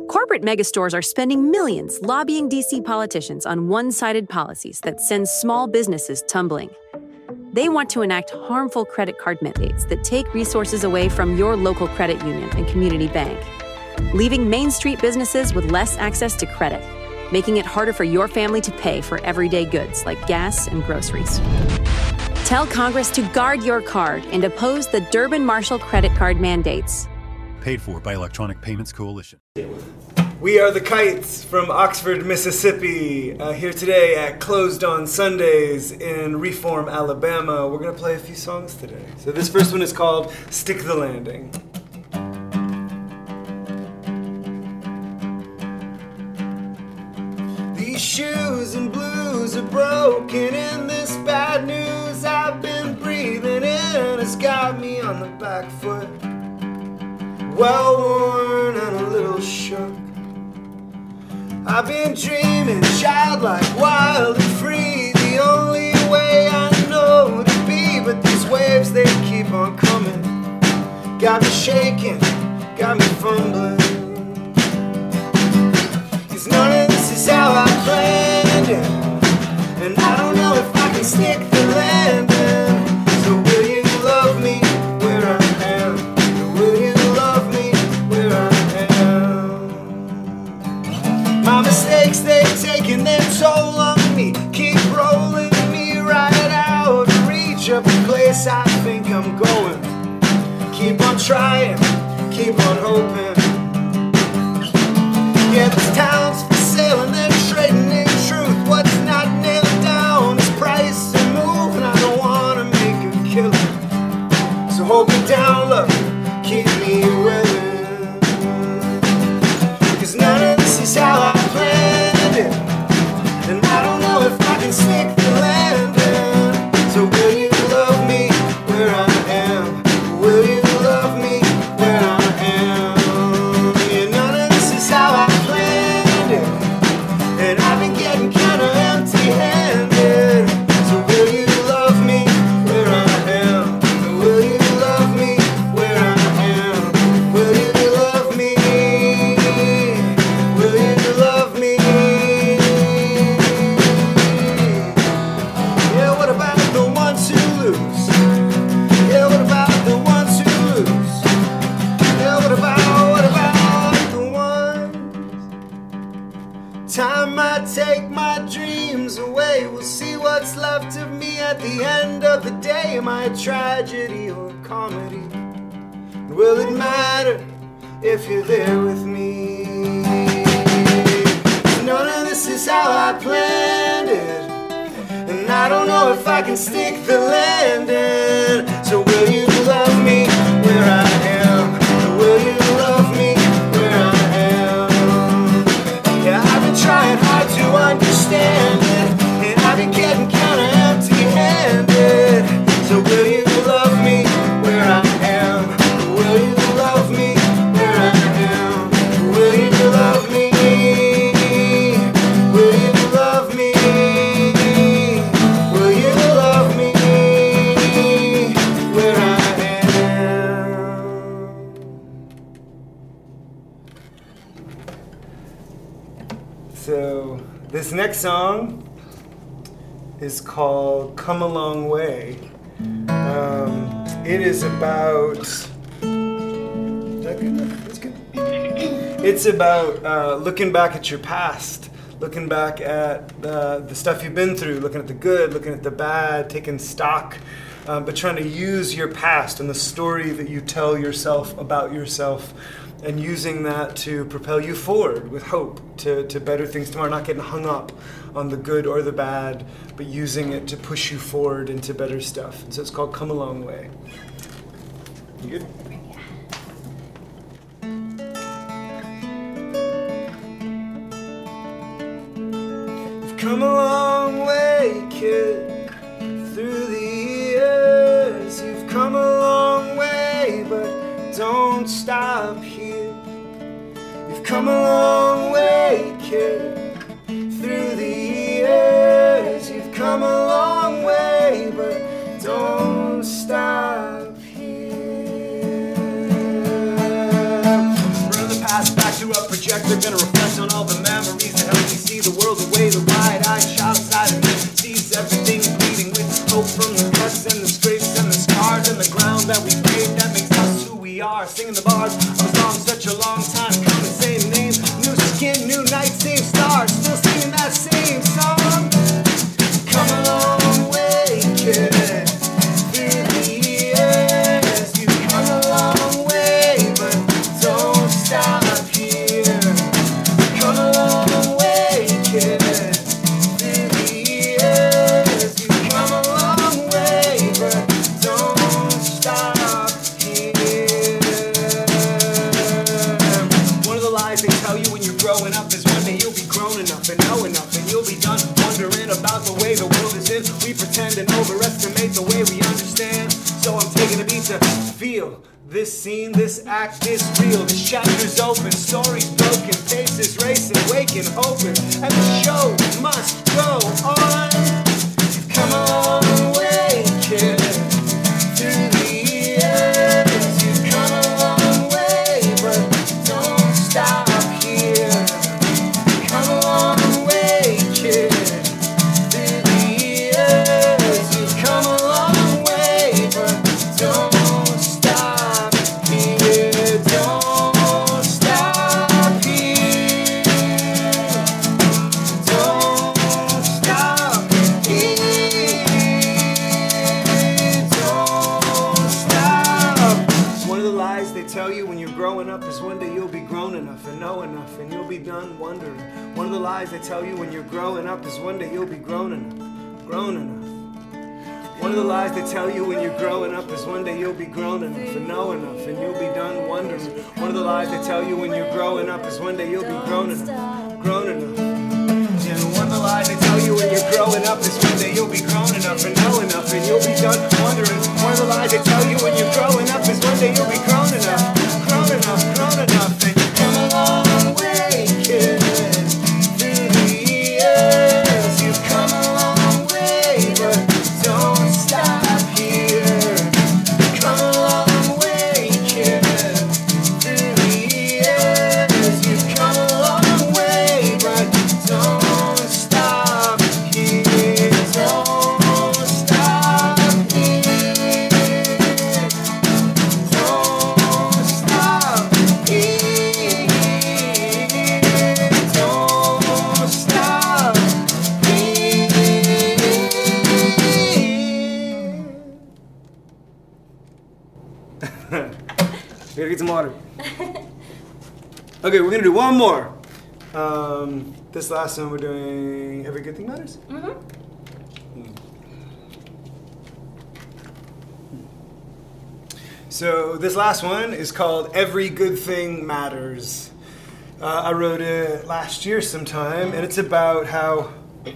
Corporate megastores are spending millions lobbying DC politicians on one-sided policies that send small businesses tumbling. They want to enact harmful credit card mandates that take resources away from your local credit union and community bank, leaving Main Street businesses with less access to credit, making it harder for your family to pay for everyday goods like gas and groceries. Tell Congress to guard your card and oppose the Durbin-Marshall credit card mandates. Paid for by Electronic Payments Coalition. We are the Kites from Oxford, Mississippi, here today at Closed on Sundays in Reform, Alabama. We're going to play a few songs today. So this first one is called Stick the Landing. These shoes and blues are broken in this bad news I've been breathing in has got me on the back foot, well worn and a little shook. I've been dreaming childlike, wild and free, the only way I know to be, but these waves they keep on coming, got me shaking, got me fumbling. 'Cause none of this is how I planned it, and I don't know if I can stick the landing. So will you love me where I am? Will you love me where I am? My mistakes, they've taken their toll on me, keep rolling me right out, reach up a place I think I'm going. Keep on trying, keep on hoping. Yeah, this town's for sale and they're trading in truth. What's not nailed down is price and move, and I don't wanna make a killing. So hold me down, look, keep me willing. 'Cause none of this is how I planned it, and I don't know if I can stick the landing. So will you love me where I am? Will you love me where I am? Yeah, none of this is how I planned it, and I've been getting kinda empty-handed. So will you love me where I am? Will you love me where I am? Will you love me? Will you love me? Yeah, what about the ones who lose? Yeah, what about the ones who lose? Yeah, what about the ones? Time might take my dreams away. We'll see what's left of me at the end of the day. Am I a tragedy or a comedy? Will it matter if you're there with me? None of this is how I planned it, and I don't know if I can stick the landing. So will you love me where I am? Will you love me where I am? Yeah, I've been trying hard to understand it, and I've been getting kinda empty-handed. So will you love me where I am? Will you love me where I am? Will you love me? Will you love me? Will you love me where I am? So this next song is called Come a Long Way. It is about... Is that good enough? That's good. It's about looking back at your past, looking back at the stuff you've been through, looking at the good, looking at the bad, taking stock, but trying to use your past and the story that you tell yourself about yourself, and using that to propel you forward with hope to better things tomorrow, not getting hung up on the good or the bad, but using it to push you forward into better stuff. And so it's called Come a Long Way. You good? You've come a long way, kid, through the years. You've come a long way, but don't stop here. You've come a long way, kid, through the years. You've come a long way, but don't stop here. From the past back through a projector, gonna reflect on all the memories that help me see the world the way the wide-eyed child inside of me sees everything bleeding with hope from the cuts and the scrapes and the scars and the ground that we paved that makes us who we are. Singing the bars of a song such a long time coming, same name, new skin, new night, same stars, still singing that same song. Come a long way, kid. Through the years, you've come a long way, but don't stop here. Come a long way, kid. Through the years, you've come a long way, but don't stop here. One of the lies they tell you when you're growing up is one day you'll be grown enough and know enough, and you'll be done wondering about the way the world is in. We pretend and overestimate the way we understand. So I'm taking a beat to feel this scene, this act is real. This chapter's open, stories broken, faces racing, waking, hoping, and the show must go on. You've come a long way, kid. Through the years, you've come a long way, but don't stop here. Come a long way, kid. Through the years, you've come a long way, but don't stop here. Don't stop here. Don't stop here. Don't stop. One of the lies they tell you when you're growing up is one day you'll be grown enough and know enough and you'll be done wondering. One of the lies they tell you when you're growing up is one day you'll be grown enough, grown enough. One of the lies they tell you when you're growing up is one day you'll be grown enough and know enough and you'll be done wondering. One of the lies they tell you when you're growing up is one day you'll be grown enough, grown enough. Yeah, one of the lies they tell you when you're growing up is one day you'll be grown enough and know enough and you'll be done wondering. One of the lies they tell you when you're growing up is one day you'll be grown enough, grown enough, grown enough. And you come a long way, kid. Through the years, you've come a long way, but don't stop here. Come a long way, kid. Through the years, you've come a long way, but don't stop here. Don't stop here. Don't stop here. Don't stop here. We gotta get some water. Okay, we're gonna do one more. This last one we're doing Every Good Thing Matters? So this last one is called Every Good Thing Matters. I wrote it last year sometime, and it's about how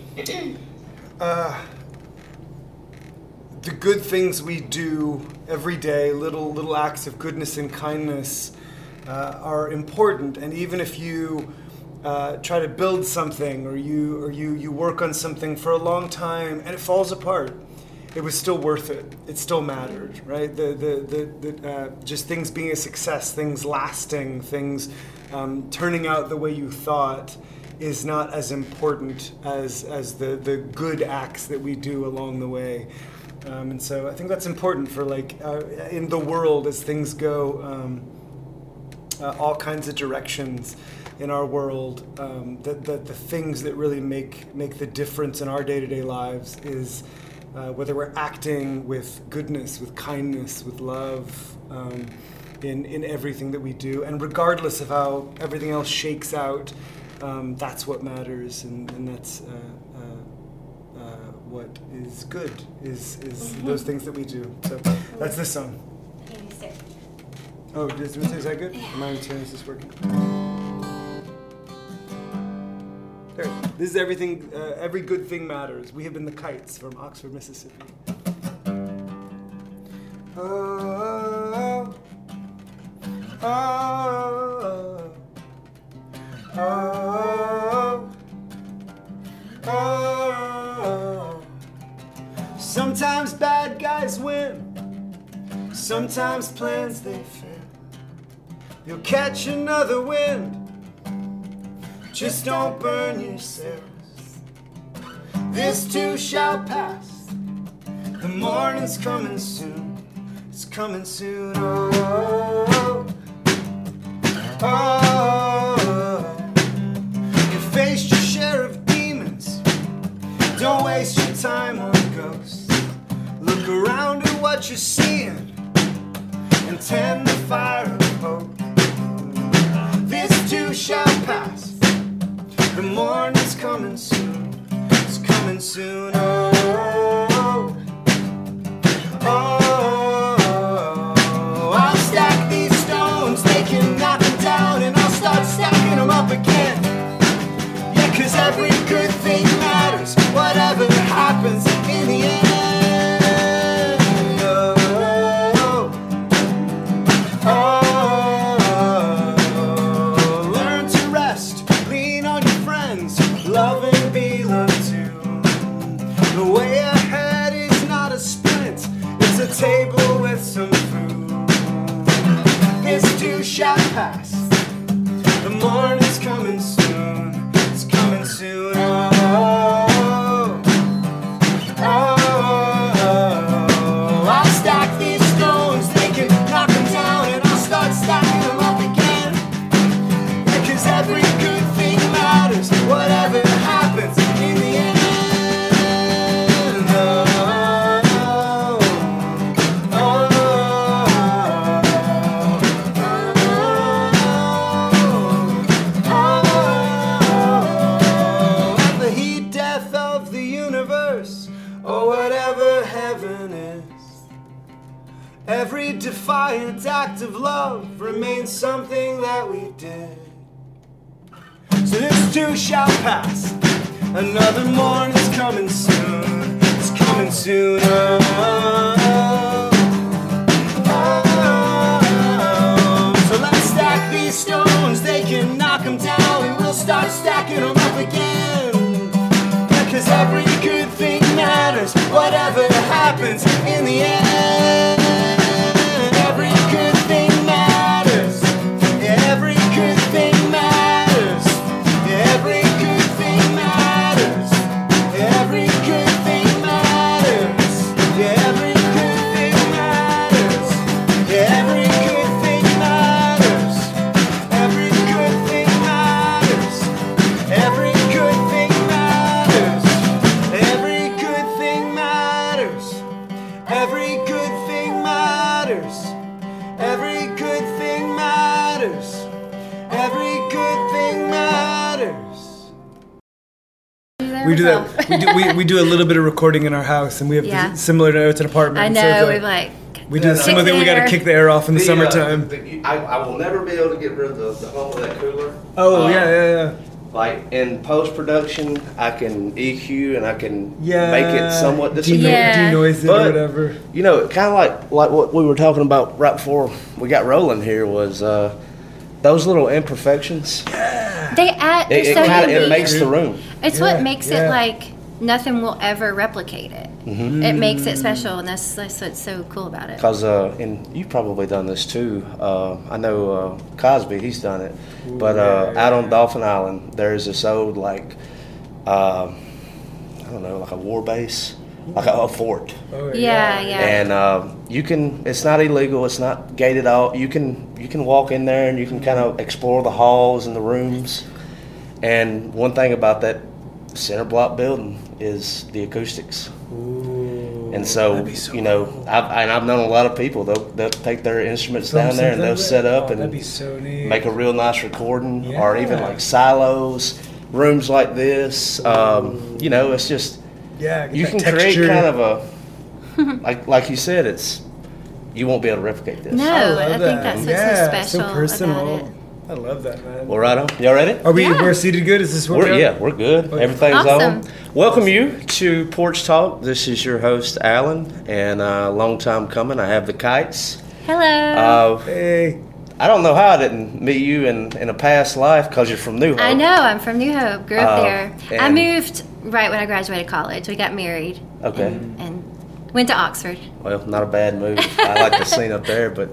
the good things we do every day, little acts of goodness and kindness, are important. And even if you try to build something or you work on something for a long time and it falls apart, it was still worth it. It still mattered, right? Just things being a success, things lasting, things turning out the way you thought is not as important as the good acts that we do along the way. And so I think that's important for in the world as things go all kinds of directions in our world, that the things that really make the difference in our day-to-day lives is whether we're acting with goodness, with kindness, with love, in everything that we do, and regardless of how everything else shakes out, that's what matters, and that's what is good, is those things that we do. So that's this song. Oh, is that good? Is this working? There. This is everything. Every good thing matters. We have been the Kites from Oxford, Mississippi. Oh, oh, oh, oh, oh. Sometimes bad guys win. Sometimes plans they fail. You'll catch another wind just don't burn your sails. This too shall pass, the morning's coming soon, it's coming soon, oh, oh, oh. You faced your share of demons, don't waste your time on ghosts. Look around at what you're seeing and tend the fire of hope. This too shall pass, the morning's coming soon, it's coming soon, oh, oh, oh. I'll stack these stones, they can knock them down, and I'll start stacking them up again. Yeah, 'cause every good thing matters, whatever happens in the end. Love and be loved too. The way ahead is not a sprint, it's a table with some food. This too shall pass, the morning's coming soon, it's coming soon, oh, oh, oh. I'll stack these stones, they can knock them down, and I'll start stacking them up again. Because every good thing matters, whatever happens in the end. Oh, oh, oh, oh. At the heat death of the universe, or whatever heaven is, every defiant act of love remains something that we did. So this too shall pass, another morning's coming soon, it's coming soon, oh, oh, oh. So let's stack these stones, they can knock them down, and we'll start stacking them up again. Yeah, 'cause every good thing matters, whatever happens in the end. Every good thing matters, every good thing matters. Every good thing matters. Every good thing matters. Every good thing matters. Every good thing matters. Every good thing matters. Every good thing matters. Every good thing matters. Every good thing matters. Every good thing matters. Every good thing matters. We do that. We do a little bit of recording in our house, and we have similar to it's an apartment. I know. So We're like. we do a similar thing. We got to kick the air off in the summertime. I will never be able to get rid of the hum of that cooler. Oh yeah. Like in post production, I can EQ and I can make it somewhat disappear. Denoise it or whatever. You know, kind of like what we were talking about right before we got rolling here was those little imperfections. They add. It makes the room. It's what makes it like nothing will ever replicate it. Mm-hmm. It makes it special, and that's what's so cool about it. Because and you've probably done this too. I know Cosby, he's done it. But out on Dolphin Island, there's this old like I don't know, like a war base, like a fort. Oh, yeah. And you can. It's not illegal. It's not gated out. You can walk in there and you can kind of explore the halls and the rooms. And one thing about that center block building is the acoustics. Ooh, and so, you know, I've known a lot of people. They'll take their instruments down there and they'll set up and make a real nice recording, or even like silos, rooms like this. You know, it's just you can create kind of a like you said. You won't be able to replicate this. No, I think that's what's so special so personal. about it. I love that, man. Well, right on. Y'all ready? We're seated good? Is this what we're good. Okay. Everything's awesome. on. Welcome you to Porch Talk. This is your host, Alan, and a long time coming. I have the Kites. Hello. Hey. I don't know how I didn't meet you in a past life because you're from New Hope. I know. I'm from New Hope. Grew up there. I moved right when I graduated college. We got married. Okay. And went to Oxford. Well, not a bad move. I like the scene up there, but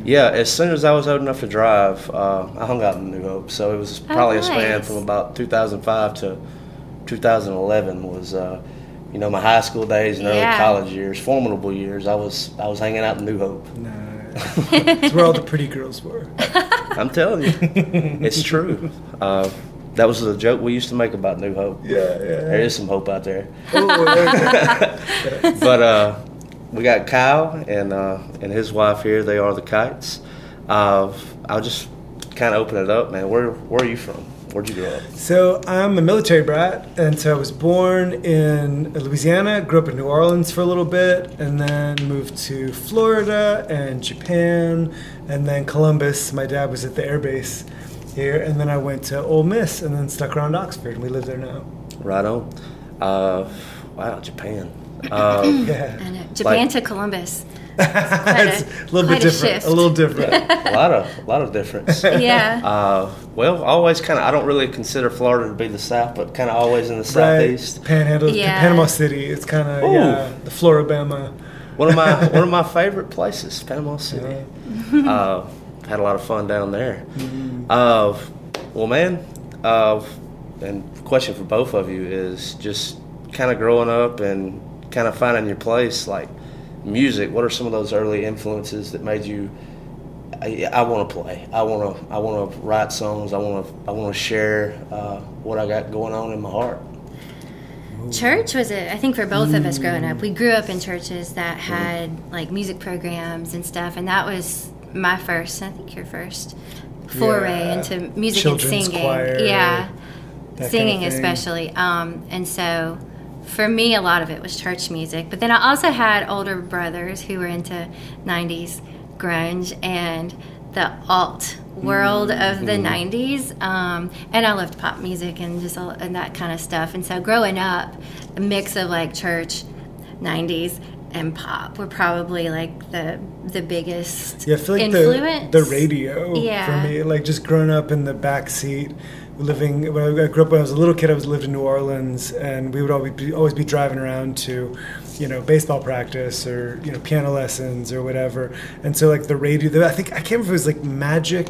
Yeah, as soon as I was old enough to drive, I hung out in New Hope. So it was probably a span from about 2005 to 2011 was, my high school days and early college years, formidable years. I was hanging out in New Hope. Nice. That's where all the pretty girls were. I'm telling you, it's true. That was a joke we used to make about New Hope. Yeah. There is some hope out there. Oh, but we got Kyle and his wife here. They are the Kites. I'll just kind of open it up, man. Where are you from? Where'd you grow up? So I'm a military brat, and so I was born in Louisiana, grew up in New Orleans for a little bit, and then moved to Florida and Japan, and then Columbus. My dad was at the air base here, and then I went to Ole Miss, and then stuck around Oxford, and we live there now. Right on. Wow, Japan. Yeah. I know. Japan to Columbus. It's a little bit different. A little different. A lot of difference. Yeah. Well, always kind of. I don't really consider Florida to be the South, but kind of always in the Southeast. Panhandle, Panama City. It's kind of the Floribama. One of my favorite places, Panama City. Had a lot of fun down there. Well, man, and question for both of you is just kind of growing up and kind of finding your place, like music. What are some of those early influences that made you? I want to play. I want to write songs. I want to share what I got going on in my heart. Church was I think for both of us growing up, we grew up in churches that had like music programs and stuff, and that was my first, I think your first foray into music Children's and singing. Choir, Singing especially. And so for me, a lot of it was church music. But then I also had older brothers who were into 90s grunge and the alt world of the 90s. And I loved pop music and just and that kind of stuff. And so growing up, a mix of like church, 90s, and pop were probably like the biggest I feel like influence. The radio for me, like just growing up in the back seat, living. When I grew up when I was a little kid, lived in New Orleans, and we would always be driving around to, baseball practice or piano lessons or whatever. And so like the radio, I can't remember if it was like Magic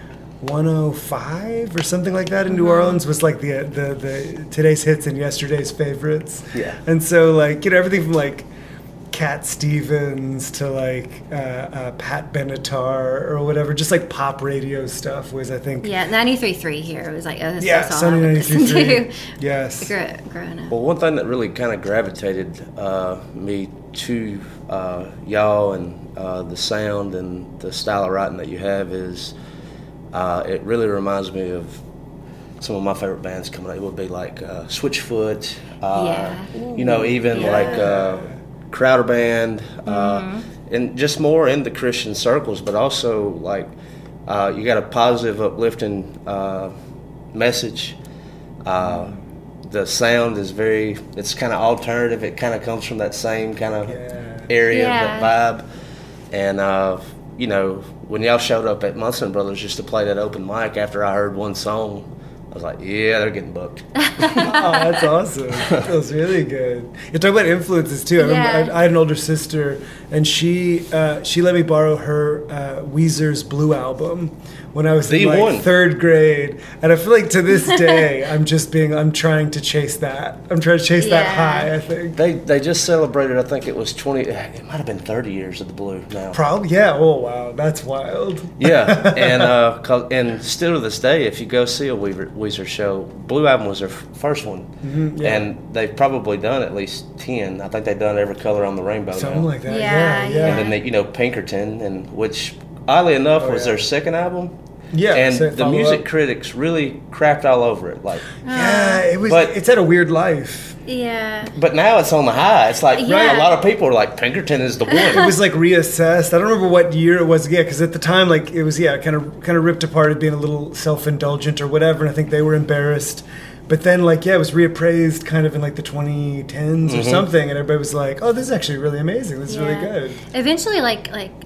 105 or something like that in New Orleans was like the today's hits and yesterday's favorites. Yeah. And so like everything from like Cat Stevens to like Pat Benatar or whatever, just like pop radio stuff was, I think. Yeah, 93.3 here. It was like, that's Sunny 93.3. Yes. Growing up. Well, one thing that really kind of gravitated me to y'all and the sound and the style of writing that you have is it really reminds me of some of my favorite bands coming up. It would be like Switchfoot, like Crowder Band, and just more in the Christian circles, but also like you got a positive, uplifting message. The sound is it's kind of alternative. It kind of comes from that same kind of area, that vibe. And when y'all showed up at Munson Brothers just to play that open mic after I heard one song, I was like, yeah, they're getting booked. Oh, that's awesome. That was really good. You talk about influences too. I remember I had an older sister, and she let me borrow her Weezer's Blue album when I was in like third grade, and I feel like to this day I'm trying to chase that. I'm trying to chase that high. I think they just celebrated. I think it was 20. It might have been 30 years of the Blue now. Probably, yeah. Oh wow, that's wild. Yeah, and still to this day, if you go see a Weezer show, Blue album was their first one, and they've probably done at least 10. I think they've done Every Color on the Rainbow. Something now. Like that. Yeah. And then Pinkerton, and which oddly enough was their second album. Yeah, and the music critics really crapped all over it. Like, it was. But it's had a weird life. Yeah. But now it's on the high. It's like a lot of people are like, Pinkerton is the one. It was like reassessed. I don't remember what year it was. Yeah, because at the time, like it was kind of ripped apart as being a little self-indulgent or whatever. And I think they were embarrassed. But then, it was reappraised kind of in, the 2010s or something, and everybody was like, oh, this is actually really amazing. This is really good. Eventually,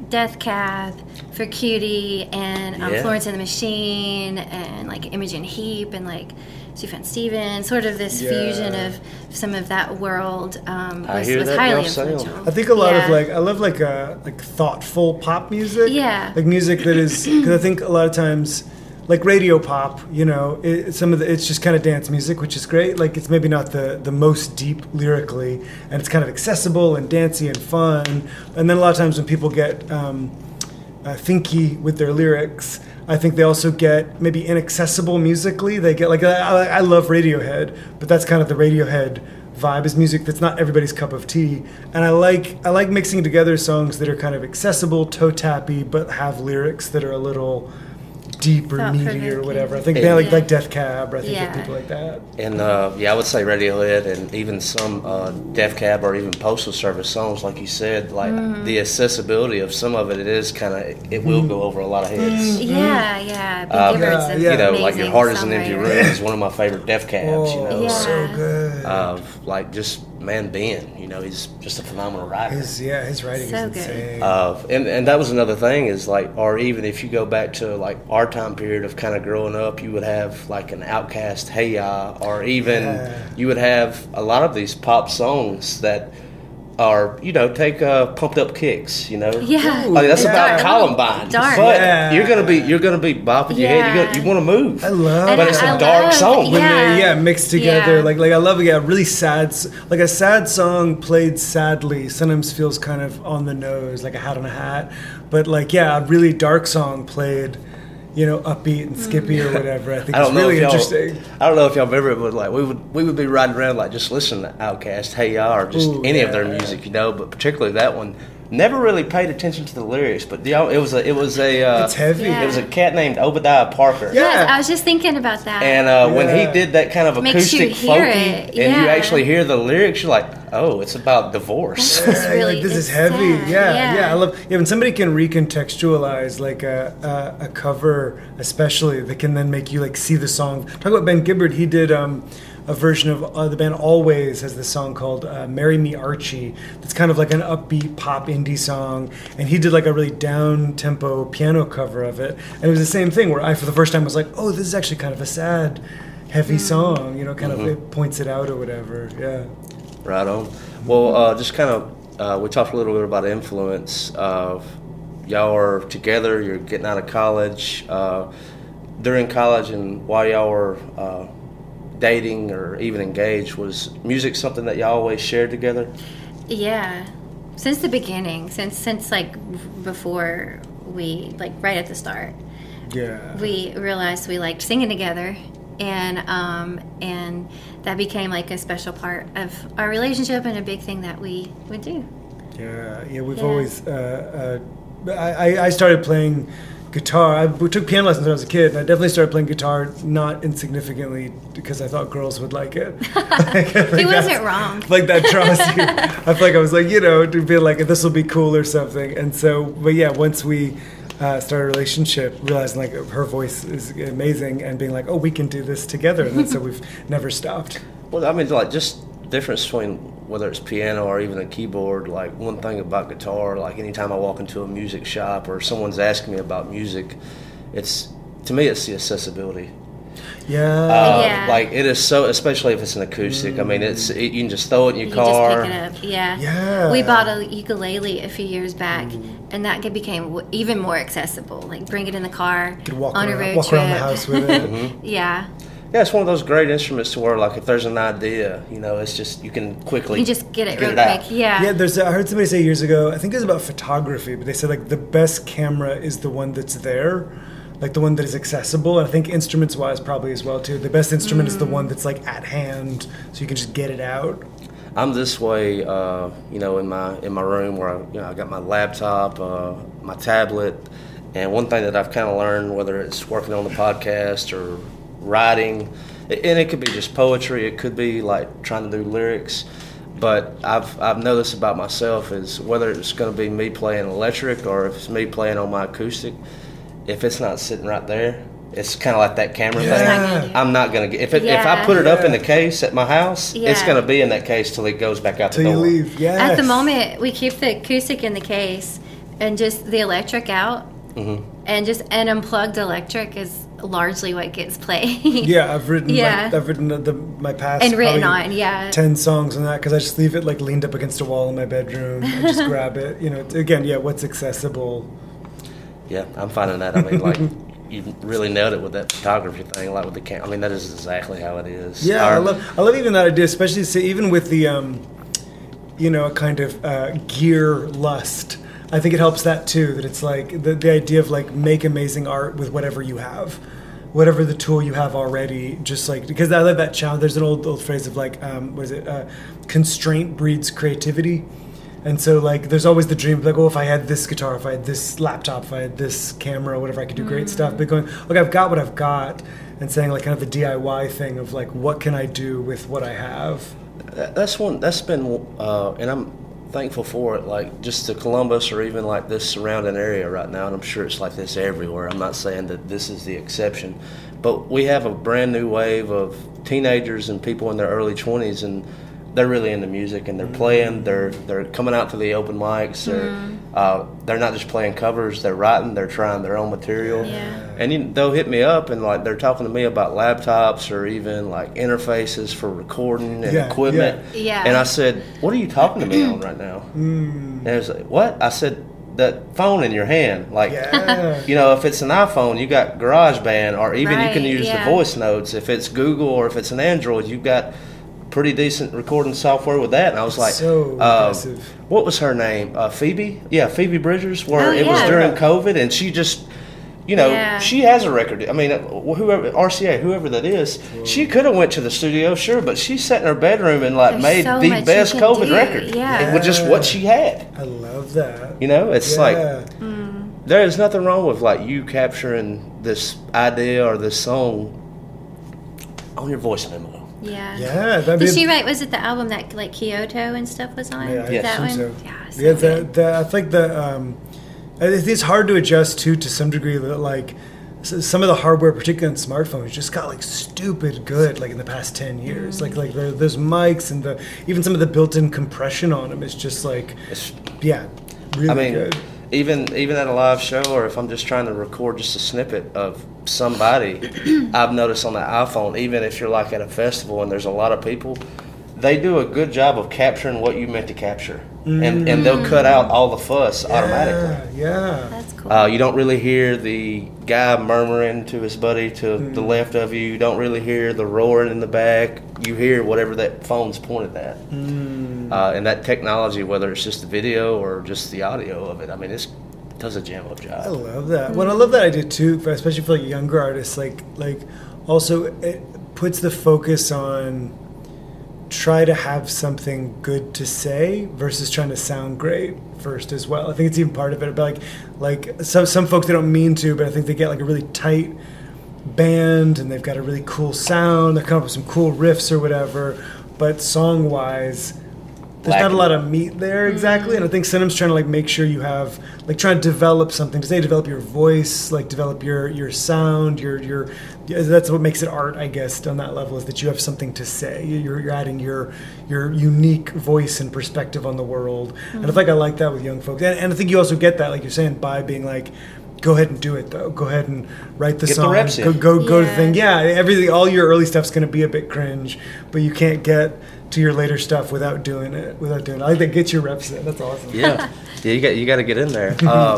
Death Cab for Cutie and Florence and the Machine and like Imogen Heap and like Sufjan Stevens, sort of this fusion of some of that world was highly influential. I think a lot of I love like thoughtful pop music. Yeah. Like music that is, because I think a lot of times, like radio pop, it's just kind of dance music, which is great. Like it's maybe not the most deep lyrically, and it's kind of accessible and dancey and fun. And then a lot of times when people get thinky with their lyrics, I think they also get maybe inaccessible musically. They get like, I love Radiohead, but that's kind of the Radiohead vibe, is music that's not everybody's cup of tea. And I like mixing together songs that are kind of accessible, toe-tappy, but have lyrics that are a little deep or meaty or whatever. I think they like Death Cab, or I think like people like that. And I would say Radiohead and even some Death Cab or even Postal Service songs, like you said, like the accessibility of some of it is kind of, it will go over a lot of heads. Like Your Heart Is an Empty Room is one of my favorite Death Cabs. So good. Like just man Ben, he's just a phenomenal writer. His writing is insane. And that was another thing is like, or even if you go back to like our time period of kind of growing up, you would have like an Outkast, Hey Ya, or even you would have a lot of these pop songs that are, take Pumped Up Kicks, Like that's about Columbine. Dark. But you're gonna be bopping your head. You want to move. I love, but it's a dark song. When they mixed together, like I love really sad, like a sad song played sadly sometimes feels kind of on the nose, like a Hat on a Hat. But like a really dark song played, upbeat and skippy or whatever. I think it's really interesting. I don't know if y'all remember, but like we would be riding around like just listening to Outkast, Hey Ya, or just any of their music, but particularly that one. Never really paid attention to the lyrics, but it was it's heavy. It was a cat named Obadiah Parker. Yes, I was just thinking about that. And when he did that kind of acoustic folky, and you actually hear the lyrics, you're like, oh, it's about divorce. This is heavy. Sad. I love when somebody can recontextualize like a cover, especially that can then make you like see the song. Talk about Ben Gibbard. He did a version of the band Always has this song called Marry Me Archie. It's kind of like an upbeat pop indie song, and he did like a really down-tempo piano cover of it, and it was the same thing where I for the first time was like, oh, this is actually kind of a sad, heavy song, kind of it points it out or whatever. Right on. Well, just kind of we talked a little bit about influence. Y'all are together, you're getting out of college. During college and while y'all were dating or even engaged, was music something that y'all always shared together? Yeah, since the beginning, since like before we, like right at the start, we realized we liked singing together, and that became like a special part of our relationship and a big thing that we would do. We've always I started playing guitar. I took piano lessons when I was a kid, and I definitely started playing guitar not insignificantly because I thought girls would like it. He wasn't wrong. Like that draws you. I feel like I was like, to be like, this will be cool or something. And so, but once we started a relationship, realizing like her voice is amazing and being like, oh, we can do this together. And then so we've never stopped. Well, I mean, like just difference between whether it's piano or even a keyboard. Like one thing about guitar, like anytime I walk into a music shop or someone's asking me about music, to me it's the accessibility. Like it is so, especially if it's an acoustic. I mean, you can just throw it in your car. Just pick it up. We bought a ukulele a few years back, and that became even more accessible. Like bring it in the car on a road trip. Walk around the house with it. Yeah, it's one of those great instruments to where, like, if there's an idea, it's just, you can quickly you just get it real quick. I heard somebody say years ago, I think it was about photography, but they said, like, the best camera is the one that's there, like the one that is accessible. And I think instruments-wise probably as well, too. The best instrument is the one that's, like, at hand, so you can just get it out. I'm this way, in my room where I got my laptop, my tablet, and one thing that I've kind of learned, whether it's working on the podcast or writing, and it could be just poetry, it could be like trying to do lyrics, but I've noticed about myself is whether it's going to be me playing electric or if it's me playing on my acoustic, if it's not sitting right there, it's kind of like that camera thing. I'm not going to get if I put it up in the case at my house, it's going to be in that case till it goes back out the door. Till you leave. At the moment, we keep the acoustic in the case, and just the electric out, and just an unplugged electric is largely what gets played. Yeah, I've written my past and written on 10 songs on that, because I just leave it like leaned up against a wall in my bedroom and just grab it. Again, what's accessible. Yeah, I'm finding that. I mean, like, you really nailed it with that photography thing, like with the camera. I mean, that is exactly how it is. Yeah, I love even that idea, especially even with the a kind of gear lust. I think it helps that too, that it's like the idea of like make amazing art with whatever you have, whatever the tool you have already, just like, because I love that challenge. There's an old phrase of like, constraint breeds creativity. And so like there's always the dream of like, if I had this guitar, if I had this laptop, if I had this camera, whatever, I could do great stuff. But going, look, I've got what I've got, and saying like kind of the DIY thing of like, what can I do with what I have? That's been, and I'm thankful for it, like just to Columbus or even like this surrounding area right now, and I'm sure it's like this everywhere. I'm not saying that this is the exception, but we have a brand new wave of teenagers and people in their early 20s, and they're really into music, and they're playing, they're coming out to the open mics, they're not just playing covers, they're writing, they're trying their own material. And they'll hit me up and like they're talking to me about laptops or even like interfaces for recording and equipment. And I said, what are you talking to me on right now? And it was like, what? I said, that phone in your hand, like, if it's an iPhone, you got GarageBand, or even you can use the voice notes. If it's Google or if it's an Android, you've got pretty decent recording software with that. And I was like, so impressive. What was her name? Phoebe? Yeah, Phoebe Bridgers, where it was during COVID, and she just, she has a record. I mean, whoever, RCA, whoever that is, she could have went to the studio, sure, but she sat in her bedroom and like made so the best COVID record. It was just what she had. I love that. It's like, there is nothing wrong with like you capturing this idea or this song on your voice memo. Did she write? Was it the album that like Kyoto and stuff was on? Yeah, that one. So. I think it's hard to adjust to some degree. That like some of the hardware, particularly on smartphones, just got like stupid good. Like in the past 10 years, like those mics and even some of the built-in compression on them is just like really good. Even at a live show, or if I'm just trying to record just a snippet of somebody, I've noticed on the iPhone, even if you're like at a festival and there's a lot of people, they do a good job of capturing what you meant to capture. And they'll cut out all the fuss automatically. Yeah. That's cool. You don't really hear the guy murmuring to his buddy to the left of you. You don't really hear the roaring in the back. You hear whatever that phone's pointed at. And that technology, whether it's just the video or just the audio of it, I mean, it does a jam up job. I love that. Well, I love that idea too, especially for like younger artists. Like also it puts the focus on try to have something good to say versus trying to sound great first as well. I think it's even part of it. But like some folks, they don't mean to, but I think they get like a really tight band and they've got a really cool sound. They come up with some cool riffs or whatever. But song wise, there's not a lot of meat there exactly, and I think Cinema's trying to like make sure you have like trying to develop something to say, develop your voice, like develop your sound, your that's what makes it art, I guess, on that level, is that you have something to say. You're adding your unique voice and perspective on the world, and I think I like that with young folks, and I think you also get that, like you're saying, by being like, go ahead and do it though. Go ahead and write the song. The reps in. Go to the thing. Yeah, everything. All your early stuff's going to be a bit cringe, but you can't get to your later stuff without doing it. I think that gets your reps in. That's awesome. Yeah, you got to get in there.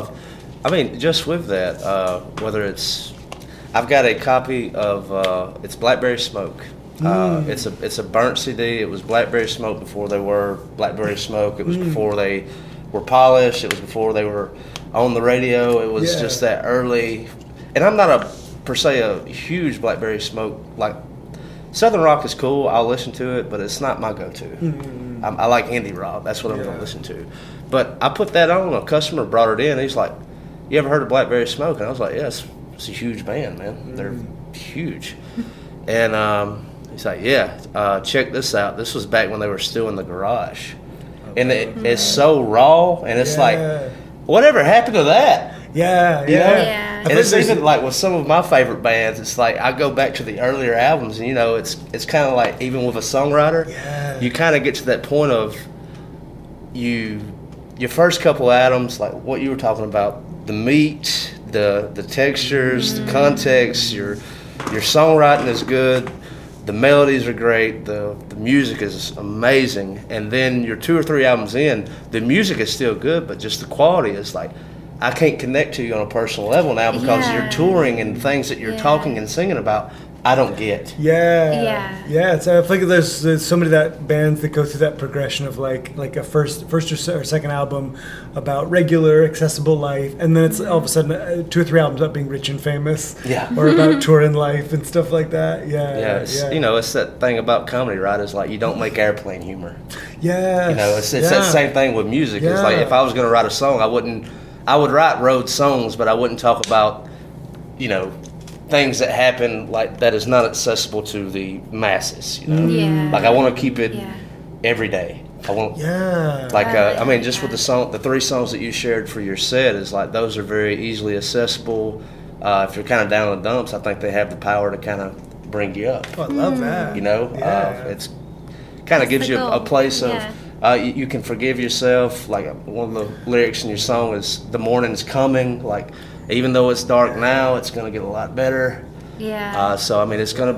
I mean, just with that, whether it's, I've got a copy of it's Blackberry Smoke. It's a burnt CD. It was Blackberry Smoke before they were Blackberry Smoke. It was before they were polished. It was before they were on the radio. It was just that early. And I'm not per se a huge Blackberry Smoke, like, Southern rock is cool. I'll listen to it, but it's not my go-to. I like indie rock. That's what I'm going to listen to. But I put that on. A customer brought it in. He's like, "You ever heard of Blackberry Smoke?" And I was like, "Yeah, it's a huge band, man. They're huge." And he's like, "Yeah, check this out. This was back when they were still in the garage." And it's so raw, and it's like, whatever happened to that? Yeah. And it's even like with some of my favorite bands, it's like I go back to the earlier albums, and it's kind of like, even with a songwriter, you kind of get to that point of you your first couple atoms, like what you were talking about, the meat, the textures, the context, your songwriting is good, the melodies are great, the music is amazing, and then your 2 or 3 albums in, the music is still good, but just the quality is like, I can't connect to you on a personal level now because you're touring and things that you're talking and singing about, I don't get. Yeah. So I feel like there's so many that bands that go through that progression of like a first or second album about regular, accessible life, and then it's all of a sudden 2 or 3 albums about being rich and famous. Yeah. Or about touring life and stuff like that. You know, it's that thing about comedy, right? It's like you don't make airplane humor. Yeah. You know, it's that same thing with music. It's like if I was going to write a song, I would write road songs, but I wouldn't talk about, you know, things that happen like that is not accessible to the masses, you know. Like I want to keep it every day. I want I mean, just with the 3 songs that you shared for your set is like those are very easily accessible. If you're kind of down in the dumps, I think they have the power to kind of bring you up. Oh, I love that. You know, it's kind of gives you a place of you can forgive yourself. Like one of the lyrics in your song is "The morning's coming." Like even though it's dark now, it's gonna get a lot better. So I mean, it's gonna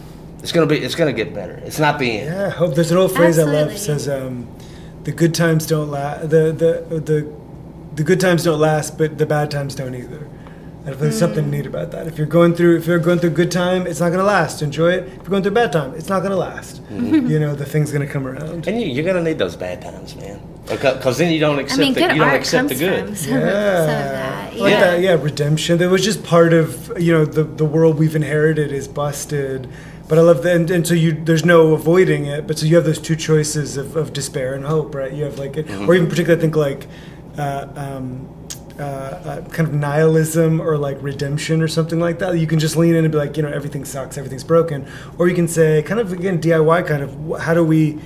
get better. It's not the end. Yeah, I hope. There's an old phrase I love. It says, "The good times don't last. The good times don't last, but the bad times don't either." And if there's something neat about that. If you're going through a good time, it's not going to last. Enjoy it. If you're going through a bad time, it's not going to last. You know, the thing's going to come around. And you're going to need those bad times, man. Because then you don't accept the good. Redemption. That was just part of, you know, the world we've inherited is busted. But I love that, and so there's no avoiding it. But so you have those 2 choices of despair and hope, right? You have like, or even particularly, I think like. Kind of nihilism or like redemption or something like that. You can just lean in and be like, you know, everything sucks, everything's broken. Or you can say, kind of again DIY, kind of how do we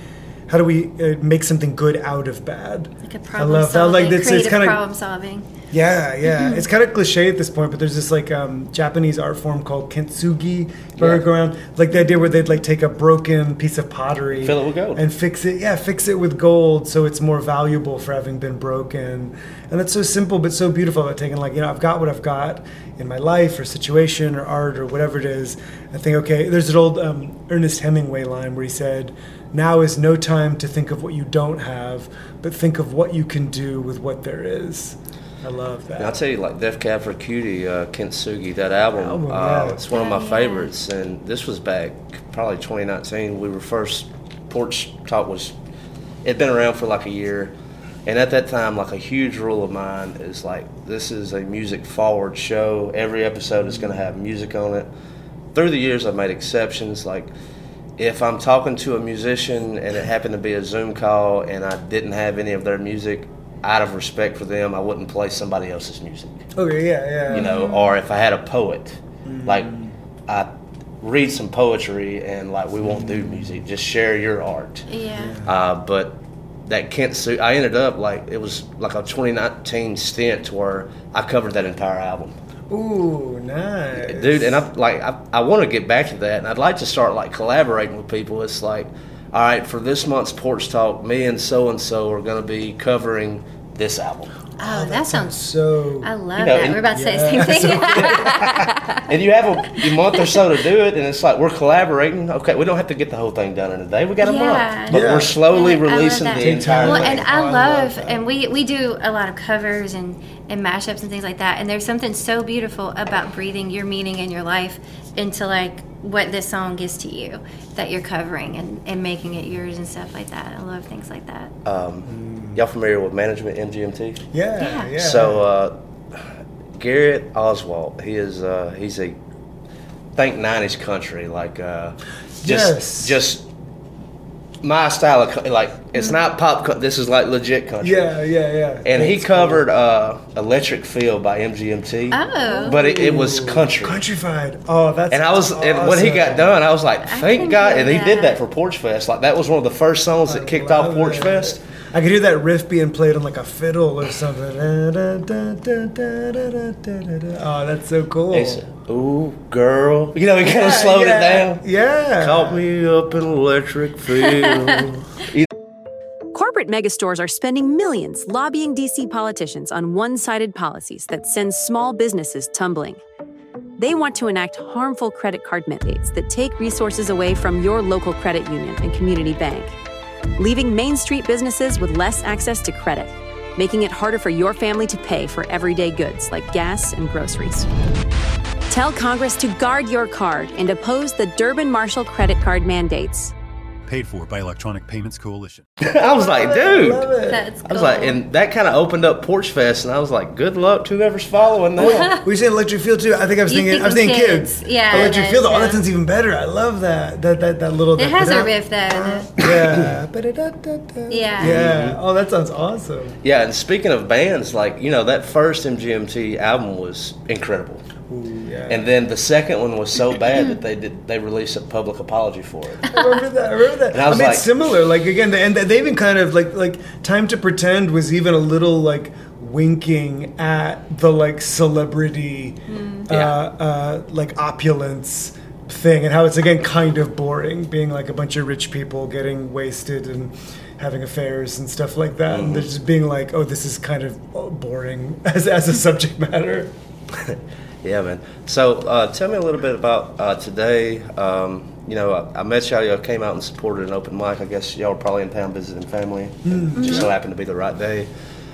make something good out of bad? Like a problem solving, creative problem solving. Yeah. It's kind of cliche at this point, but there's this like Japanese art form called kintsugi. Go around, like the idea where they'd like take a broken piece of pottery, fill it with gold, and fix it with gold, so it's more valuable for having been broken. And that's so simple but so beautiful about taking like, you know, I've got what I've got in my life or situation or art or whatever it is. I think, okay, there's an old Ernest Hemingway line where he said, "Now is no time to think of what you don't have, but think of what you can do with what there is." I love that. And I'll tell you, like Def Cab for Cutie, Kintsugi, that album, it's one of my favorites. And this was back probably 2019. We were first, Porch Talk it'd been around for like a year. And at that time, like a huge rule of mine is like, this is a music forward show. Every episode is going to have music on it. Through the years, I've made exceptions. Like if I'm talking to a musician and it happened to be a Zoom call and I didn't have any of their music, out of respect for them, I wouldn't play somebody else's music. Okay, yeah. You know, or if I had a poet, like I read some poetry and like we won't do music, just share your art. Yeah. But that Kintsugi, I ended up like it was like a 2019 stint where I covered that entire album. Ooh, nice, dude. And I want to get back to that, and I'd like to start like collaborating with people. It's like, all right, for this month's Porch Talk, me and so are going to be covering this album. Oh, that sounds so. I love that. We're about to say the same thing. And you have a month or so to do it, and it's like we're collaborating. Okay, we don't have to get the whole thing done in a day. We got a month, but we're slowly releasing the entire thing. And I love, and we do a lot of covers and mashups and things like that. And there's something so beautiful about breathing your meaning in your life into like what this song is to you that you're covering and making it yours and stuff like that. I love things like that. Y'all familiar with Management MGMT? Yeah. So Garrett Oswalt, he's a think 90s country, like just my style of like it's not pop. This is like legit country. Yeah. And he covered "Electric Feel" by MGMT. Oh, but it was country. Countrified. Oh, that's. And I was, awesome. and when he got done, I was like, thank God. And he did that for Porch Fest. Like that was one of the first songs that kicked off Porch Fest. I could hear that riff being played on like a fiddle or something. Oh, that's so cool. He said, "Ooh, girl," he kind of slowed it down. Yeah. Caught me up in electric feel. Corporate megastores are spending millions lobbying DC politicians on one-sided policies that send small businesses tumbling. They want to enact harmful credit card mandates that take resources away from your local credit union and community bank, leaving Main Street businesses with less access to credit, making it harder for your family to pay for everyday goods like gas and groceries. Tell Congress to guard your card and oppose the Durbin-Marshall credit card mandates. Paid for by Electronic Payments Coalition. I was like, dude. That's cool. I was like, and that kind of opened up Porch Fest, and I was like, good luck to whoever's following that. We say Electric Field too. I was thinking kids. Yeah. Electric Field. Oh, that sounds even better. I love that. That little. It has a riff though. Yeah. Yeah. Yeah. Oh, that sounds awesome. Yeah, and speaking of bands, like, that first MGMT album was incredible. Ooh, yeah. And then the second one was so bad that they released a public apology for it. I remember that. And I was like, it's similar. Like again, and they even kind of like Time to Pretend was even a little like winking at the like celebrity, like opulence thing, and how it's again kind of boring, being like a bunch of rich people getting wasted and having affairs and stuff like that, and they're just being like, oh, this is kind of boring as a subject matter. Yeah, man. So tell me a little bit about today. I met y'all came out and supported an open mic. I guess y'all were probably in town visiting family. It just so happened to be the right day.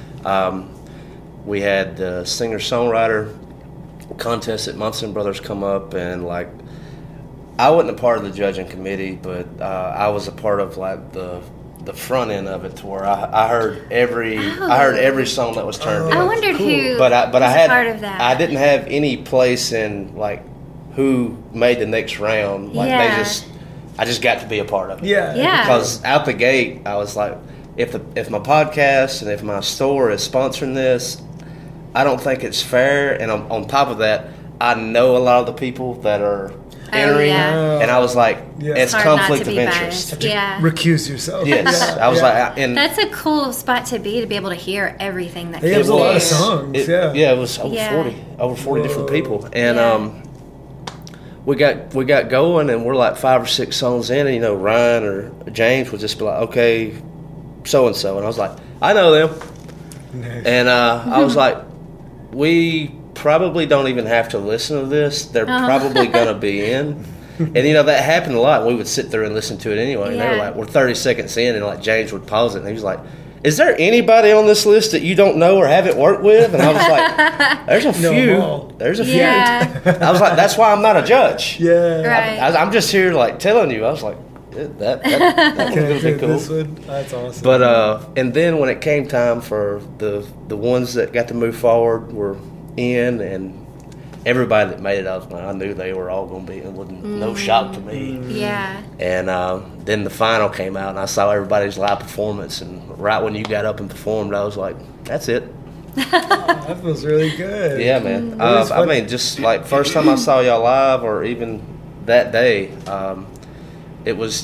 We had the singer-songwriter contest at Munson Brothers come up, and like, I wasn't a part of the judging committee, but I was a part of like the front end of it, to where I heard every song that was turned in. I wondered who but I had part of that. I didn't have any place in like who made the next round. Like I just got to be a part of it. Yeah. Because out the gate, I was like, if my podcast and if my store is sponsoring this, I don't think it's fair. And on top of that, I know a lot of the people that are entering, and I was like, it's conflict of interest. Yeah. Recuse yourself. Yes. I was like, and that's a cool spot to be able to hear everything that it was a lot of songs. It was over 40 different people, and we got going, and we're like 5 or 6 songs in, and Ryan or James would just be like, okay, so and so, and I was like, I know them. Nice. And I was like, we probably don't even have to listen to this. They're probably going to be in. And, that happened a lot. We would sit there and listen to it anyway. And they were like, we're 30 seconds in, and like James would pause it, and he was like, is there anybody on this list that you don't know or haven't worked with? And I was like, there's a few. There's a few. I was like, that's why I'm not a judge. Yeah. Right. I'm just here like telling you. I was like, that would be cool. That's awesome. But and then when it came time for the ones that got to move forward were in, and everybody that made it, I knew they were all going to be. It wasn't no shock to me. Yeah. And then the final came out, and I saw everybody's live performance. And right when you got up and performed, I was like, "That's it." That feels really good. Yeah, man. I mean, just like first time I saw y'all live, or even that day, it was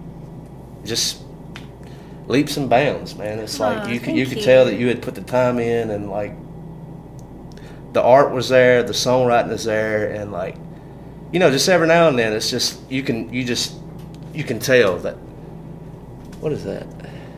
just leaps and bounds, man. It's like you could tell that you had put the time in, and like, the art was there, the songwriting is there, and like, just every now and then, it's just you can tell that. What is that?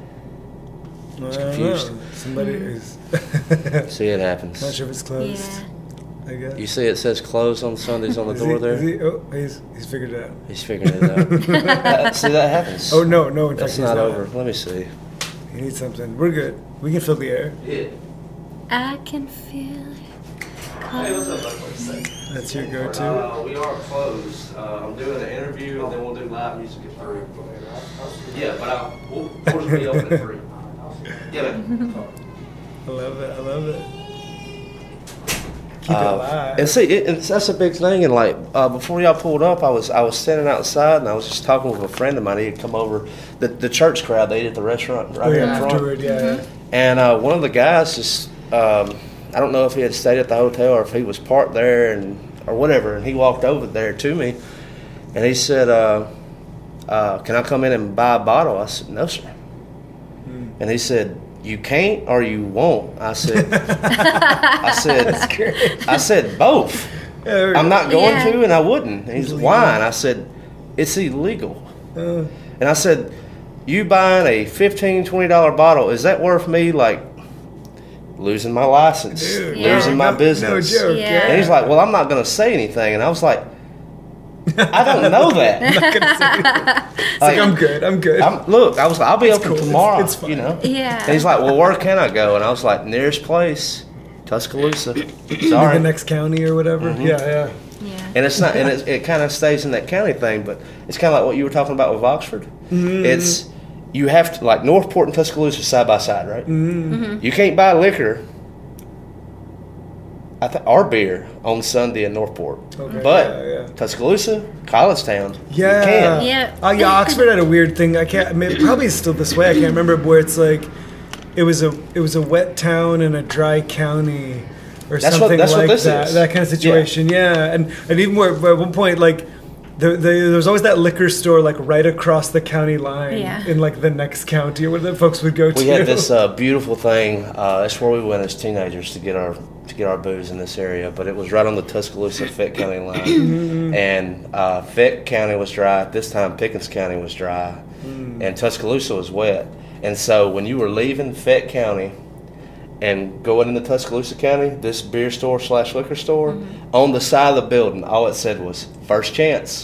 It's confused. Somebody is. See, it happens. Not sure if it's closed. Yeah. I guess. You see, it says closed on Sundays on the door there. He's figured it out. He's figuring it out. See, that happens. Oh no! In That's fact, not over. Let me see. He needs something. We're good. We can fill the air. Yeah. I can feel it. Hey, what's up, That's your go-to. We are closed. I'm doing an interview, and then we'll do live music at 3. Yeah, but we'll be open at 3. Yeah, man. I love it. Keep it alive. And see, that's a big thing. And like before y'all pulled up, I was standing outside, and I was just talking with a friend of mine. He had come over. The church crowd, they ate at the restaurant right here in front. Afterward, yeah. And one of the guys just. I don't know if he had stayed at the hotel or if he was parked there or whatever, and he walked over there to me, and he said, can I come in and buy a bottle? I said, no, sir. And he said, you can't or you won't? I said, I said both. I'm not going to, and I wouldn't. And he's like, why? And I said, it's illegal. And I said, you buying a $15, $20 bottle, is that worth me like losing my license, losing my business? No joke. Yeah. And he's like, well, I'm not going to say anything. And I was like, I don't know that. I'm not gonna say anything. It's like, I'm good. Look, I was like, I'll be open tomorrow. It's fine. You know. Yeah. And he's like, well, where can I go? And I was like, nearest place, Tuscaloosa. Sorry. The next county or whatever. Mm-hmm. Yeah. And it's not, and it kind of stays in that county thing, but it's kind of like what you were talking about with Oxford. Mm-hmm. It's, you have to, like Northport and Tuscaloosa side by side, right? Mm-hmm. You can't buy liquor, or beer on Sunday in Northport. Okay. But Tuscaloosa, college town, you can. Yeah. Oxford had a weird thing. Probably it's still this way. I can't remember, where it's like, it was a wet town and a dry county, or something like that. That kind of situation. Yeah. And even where at one point, like, there was always that liquor store like right across the county line in like the next county or where the folks would go to. We had this beautiful thing. That's where we went as teenagers to get our booze in this area, but it was right on the Tuscaloosa-Fayette County line. And Fayette County was dry. At this time, Pickens County was dry, and Tuscaloosa was wet. And so when you were leaving Fayette County and going into Tuscaloosa County, this beer store / liquor store, on the side of the building, all it said was "First Chance."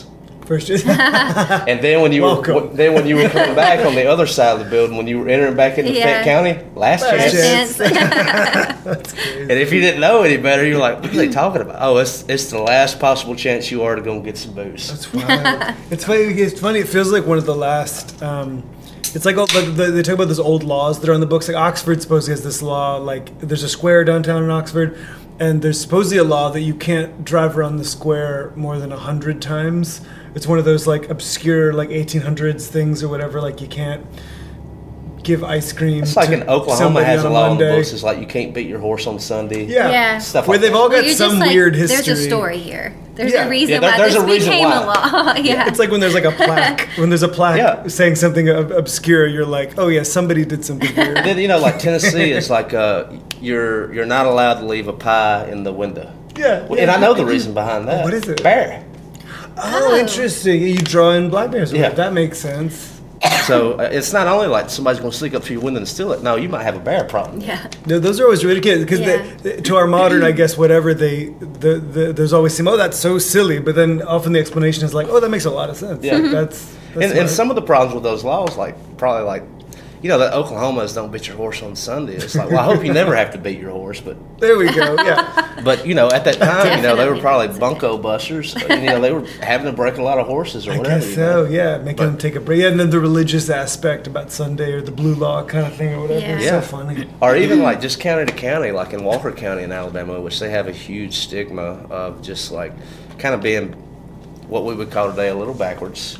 And then when you were coming back on the other side of the building, when you were entering back into Fayette County, last chance. That's crazy. And if you didn't know any better, you're like, what are they talking about? Oh, it's the last possible chance you are to go get some booze. That's wild. It's funny. It feels like one of the last. It's like they talk about those old laws that are in the books. Like Oxford supposedly has this law. Like there's a square downtown in Oxford, and there's supposedly a law that you can't drive around the square more than 100 times. It's one of those like obscure like 1800s things or whatever. Like you can't give ice cream. It's like in Oklahoma has a law in the books. It's like you can't beat your horse on Sunday. Yeah. Stuff where like they've all got You're some just weird history. There's a story here. There's a reason why there's this a reason became why. a law. It's like when there's like a plaque. When there's a plaque saying something obscure, you're like, oh yeah, somebody did something weird. Then like Tennessee is like you're not allowed to leave a pie in the window. And I know the reason behind that. What is it? Bear. Oh, interesting. You draw in black bears. Yeah. That makes sense. So it's not only like somebody's going to sneak up to your window and steal it. No, you might have a bear problem. Yeah. No, those are always really good because to our modern, I guess, whatever there's always some, oh, that's so silly. But then often the explanation is like, oh, that makes a lot of sense. Yeah. That's and some of the problems with those laws, probably that Oklahoma's don't beat your horse on Sunday. It's like, well, I hope you never have to beat your horse, but there we go. Yeah. But at that time, they were probably bunco busters. They were having to break a lot of horses or whatever. I guess so. Yeah, making them take a break. Yeah, and then the religious aspect about Sunday or the blue law kind of thing or whatever. Yeah. It's so funny. Or even like just county to county, like in Walker County in Alabama, which they have a huge stigma of just like kind of being what we would call today a little backwards.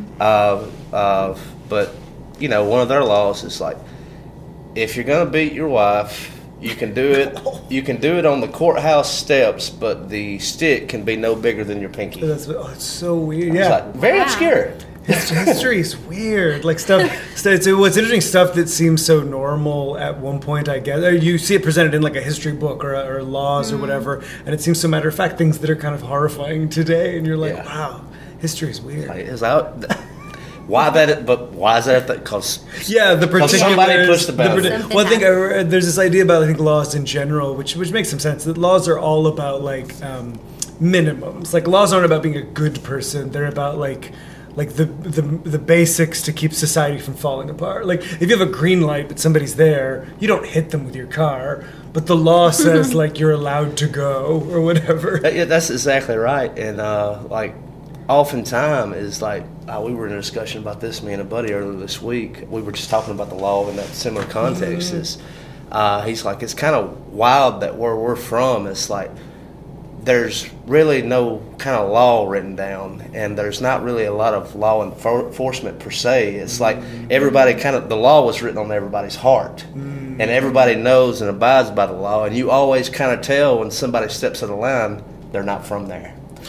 But one of their laws is like, if you're gonna beat your wife, you can do it. You can do it on the courthouse steps, but the stick can be no bigger than your pinky. It's so weird. Yeah, it's like, very obscure. History is weird. Like stuff. What's interesting, stuff that seems so normal at one point, I guess. Or you see it presented in like a history book or laws or whatever, and it seems so matter of fact. Things that are kind of horrifying today, and you're like, wow, history is weird. Why is that? Because the particular somebody pushed the boundary. Well, I think there's this idea about laws in general, which makes some sense. That laws are all about like minimums. Like laws aren't about being a good person; they're about like the basics to keep society from falling apart. Like if you have a green light but somebody's there, you don't hit them with your car, but the law says like you're allowed to go or whatever. Yeah, that's exactly right. And oftentimes is like we were in a discussion about this, me and a buddy earlier this week. We were just talking about the law in that similar context. Is he's like, it's kind of wild that where we're from, it's like there's really no kind of law written down, and there's not really a lot of law enforcement per se. It's like everybody the law was written on everybody's heart, and everybody knows and abides by the law, and you always kind of tell when somebody steps out of line, they're not from there.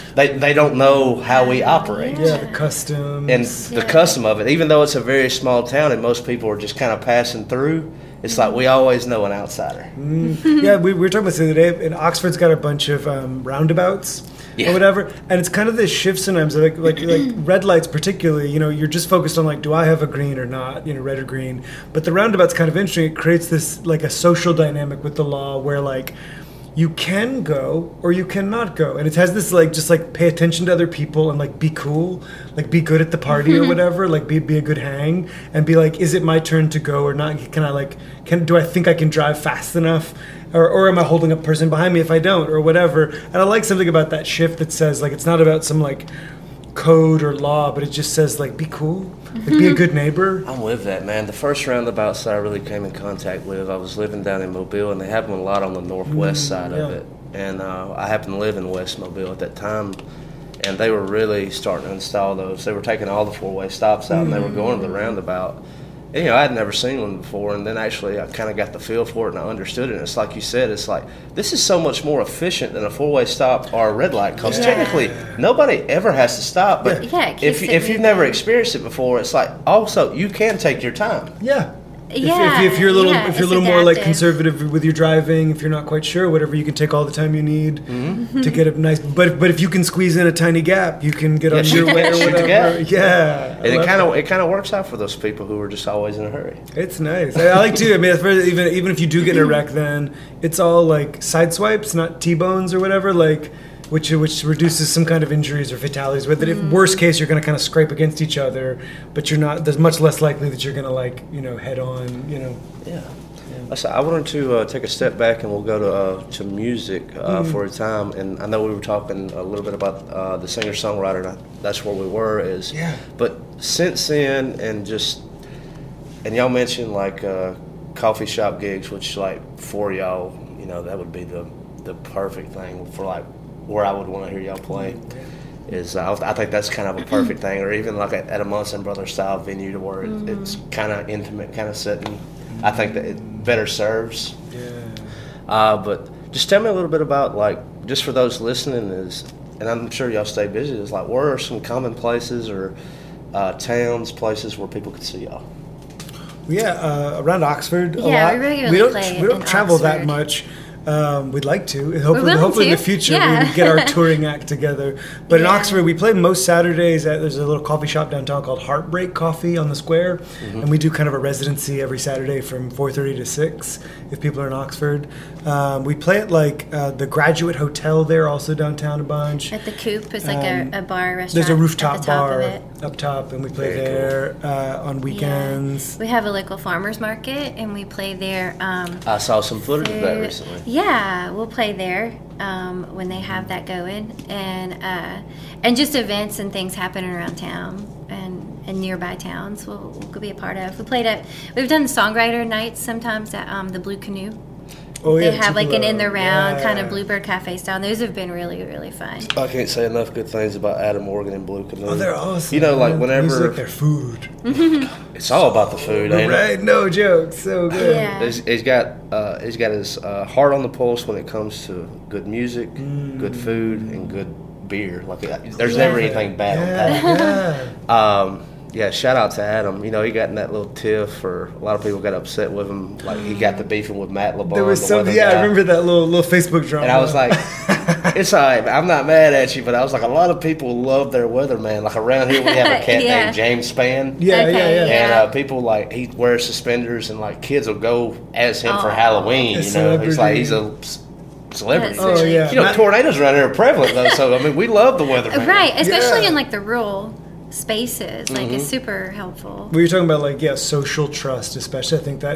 They don't know how we operate. Yeah, the customs. And the custom of it. Even though it's a very small town and most people are just kind of passing through, it's like we always know an outsider. Yeah, we were talking about this the other day, and Oxford's got a bunch of roundabouts or whatever, and it's kind of this shift sometimes, like red lights particularly, you're just focused on like, do I have a green or not, red or green, but the roundabout's kind of interesting. It creates this like a social dynamic with the law where like, you can go or you cannot go, and it has this like just like pay attention to other people and like be cool, like be good at the party or whatever, like be a good hang, and be like, is it my turn to go or not? Do I think I can drive fast enough, or am I holding a person behind me if I don't, or whatever? And I like something about that shift that says like it's not about some like code or law, but it just says like be cool, like be a good neighbor. I'm with that, man. The first roundabouts that I really came in contact with, I was living down in Mobile, and they have them a lot on the northwest side of it. And I happened to live in West Mobile at that time, and they were really starting to install those. They were taking all the four-way stops out, and they were going to the roundabout. And, I had never seen one before, and then actually I kind of got the feel for it and I understood it. And it's like you said, it's like this is so much more efficient than a four-way stop or a red light, because technically nobody ever has to stop. But if you've never experienced it before, it's like also you can take your time. Yeah. If you're a little more like conservative with your driving, if you're not quite sure, whatever, you can take all the time you need to get a nice. But if you can squeeze in a tiny gap, you can get on your way or whatever. Yeah, and it kind of works out for those people who are just always in a hurry. It's nice. I like to. I mean, even if you do get in a wreck, then it's all like side swipes, not T-bones or whatever, like. Which reduces some kind of injuries or fatalities. With it, if worst case, you're going to kind of scrape against each other, but you're not. There's much less likely that you're going to head on. Yeah. So I wanted to take a step back, and we'll go to music for a time. And I know we were talking a little bit about the singer-songwriter. And that's where we were. But since then, and y'all mentioned like coffee shop gigs, which like for y'all, that would be the perfect thing for like. Where I would want to hear y'all play is I think that's kind of a perfect thing, or even like at a Munson Brothers style venue to where it's kind of intimate, kind of setting. I think that it better serves. Yeah. But just tell me a little bit about like just for those listening and I'm sure y'all stay busy. Is like where are some common places or towns, places where people could see y'all? Yeah, around Oxford a lot. We don't travel Oxford that much. We'd like to. Hopefully in the future we get our touring act together. But in Oxford, we play most Saturdays there's a little coffee shop downtown called Heartbreak Coffee on the Square, and we do kind of a residency every Saturday from 4:30 to 6 if people are in Oxford. We play at like the Graduate Hotel there, also downtown a bunch. At the Coop, it's like a bar restaurant. There's a rooftop at the top bar of it. up top, and we play there on weekends. Yeah. We have a local farmers market, and we play there. I saw some footage of that recently. Yeah, we'll play there when they have that going, and just events and things happening around town and nearby towns we'll be a part of. We've done songwriter nights sometimes at the Blue Canoe. Oh, yeah, they have like an in the round kind of Bluebird Cafe style. Those have been really, really fun. I can't say enough good things about Adam Morgan and Blue Canoe. Oh, they're awesome. Like whenever music, like their food. It's all about the food, ain't right? it? No joke, so good. Yeah. He's got his heart on the pulse when it comes to good music, good food, and good beer. Like there's never anything bad on that. Yeah, shout out to Adam. He got in that little tiff, or a lot of people got upset with him. Like he got the beefing with Matt LeBon. There was some, I remember that little Facebook drama. And I was like, it's all right. I'm not mad at you, but I was like, a lot of people love their weatherman. Like around here, we have a cat named James Spann. Yeah. And people like he wears suspenders, and like kids will go as him for Halloween. He's like he's a celebrity. Oh yeah. Tornadoes around here are prevalent though. So I mean, we love the weatherman. Right, especially in like the rural spaces, like it's super helpful. Well, you're talking about like social trust, especially. I think that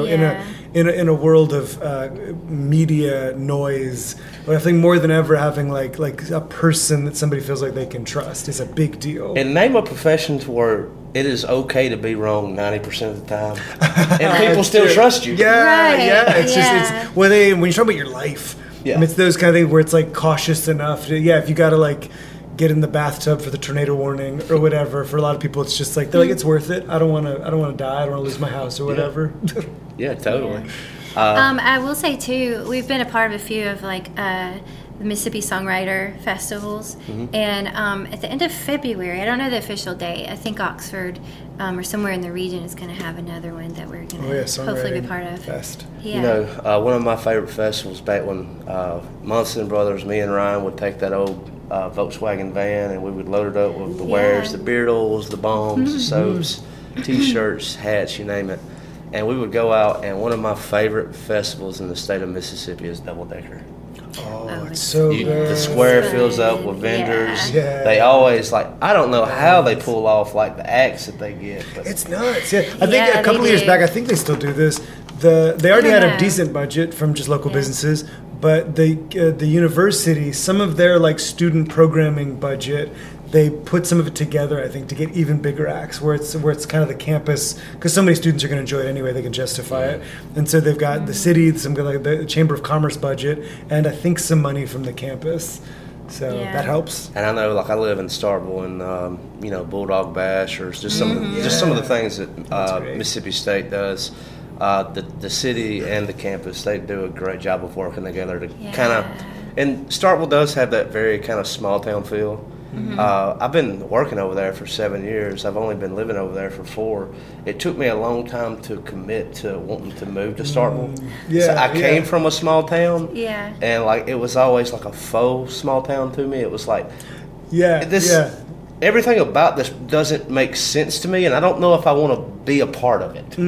in a world of media noise, I think more than ever having like a person that somebody feels like they can trust is a big deal. And name a profession to where it is okay to be wrong 90% of the time, and people still trust you. Yeah. It's just when you talk about your life, it's those kind of things where it's like cautious enough to, if you gotta like get in the bathtub for the tornado warning or whatever. For a lot of people, it's just like they're like, it's worth it. I don't want to die. I don't want to lose my house or whatever. Yeah, totally. I will say too, we've been a part of a few of like the Mississippi Songwriter Festivals. And at the end of February, I don't know the official date, I think Oxford or somewhere in the region is going to have another one that we're going to hopefully be part of. Fest. Yeah. You know, one of my favorite festivals back when Munson Brothers, me and Ryan would take that old Volkswagen van and we would load it up with the wares, the Beardles, the bombs, the soaps, T-shirts, hats, you name it. And we would go out, and one of my favorite festivals in the state of Mississippi is Double Decker. Oh, it's so good. The square fills up with vendors. Yeah. They always, like, I don't know how they pull off, like, the acts that they get. But it's nuts, I think a couple of years back, I think they still do this. They already had a decent budget from just local businesses, but the university, some of their, like, student programming budget, they put some of it together, I think, to get even bigger acts, where it's kind of the campus, because so many students are going to enjoy it anyway, they can justify it. And so they've got the city, some like the Chamber of Commerce budget, and I think some money from the campus. So that helps. And I know, like, I live in Starkville, and you know, Bulldog Bash, or just some of the things that Mississippi State does. The city and the campus, they do a great job of working together to kind of. And Starkville does have that very kind of small town feel. I've been working over there for 7 years. I've only been living over there for 4. It took me a long time to commit to wanting to move to Starkville. So I came from a small town, and like it was always like a faux small town to me. It was like, everything about this doesn't make sense to me, and I don't know if I want to be a part of it.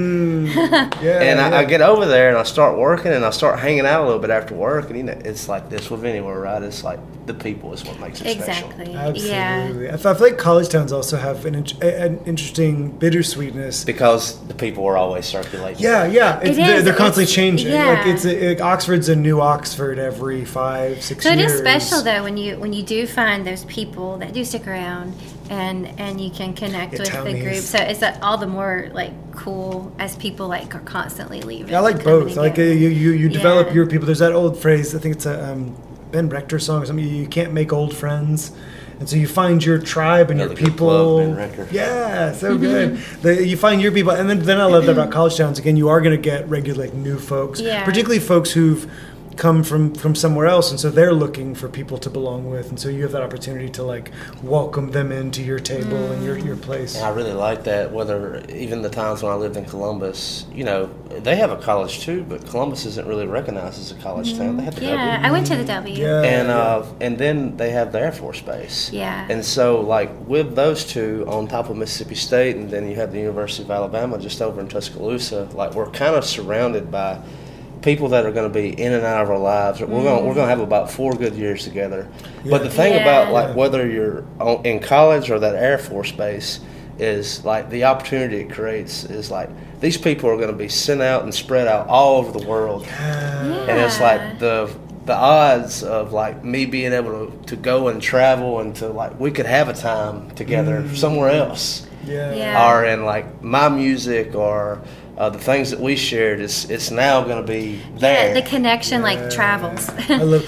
I get over there and I start working and I start hanging out a little bit after work, and you know, it's like this with anywhere, right? It's like the people is what makes it special. Absolutely. I feel like college towns also have an interesting bittersweetness because the people are always circulating. They're constantly changing. Like Oxford's a new Oxford every 5-6 years. So it is special though when you do find those people that do stick around and you can connect with the group. So it's all the more like cool as people like are constantly leaving. I like both. Like you develop your people. There's that old phrase. I think it's a Ben Rector song or something. You can't make old friends. And so you find your tribe and your people. Ben Rector. Yeah, so good. You find your people, and then I love that about college towns. Again, you are going to get regular like new folks, particularly folks who've come from somewhere else, and so they're looking for people to belong with, and so you have that opportunity to like welcome them into your table and your place. And I really like that. Whether even the times when I lived in Columbus, you know, they have a college too, but Columbus isn't really recognized as a college town. They have the W. I went to the W. And then they have the Air Force Base. And so like with those two on top of Mississippi State, and then you have the University of Alabama just over in Tuscaloosa. Like we're kind of surrounded by people that are going to be in and out of our lives. We're going to have about 4 good years together. But the thing about like whether you're in college or that Air Force Base is like the opportunity it creates is like these people are going to be sent out and spread out all over the world. And it's like the odds of like me being able to go and travel and to like we could have a time together somewhere else are in like my music or the things that we shared it's now going to be there. The connection like travels. I love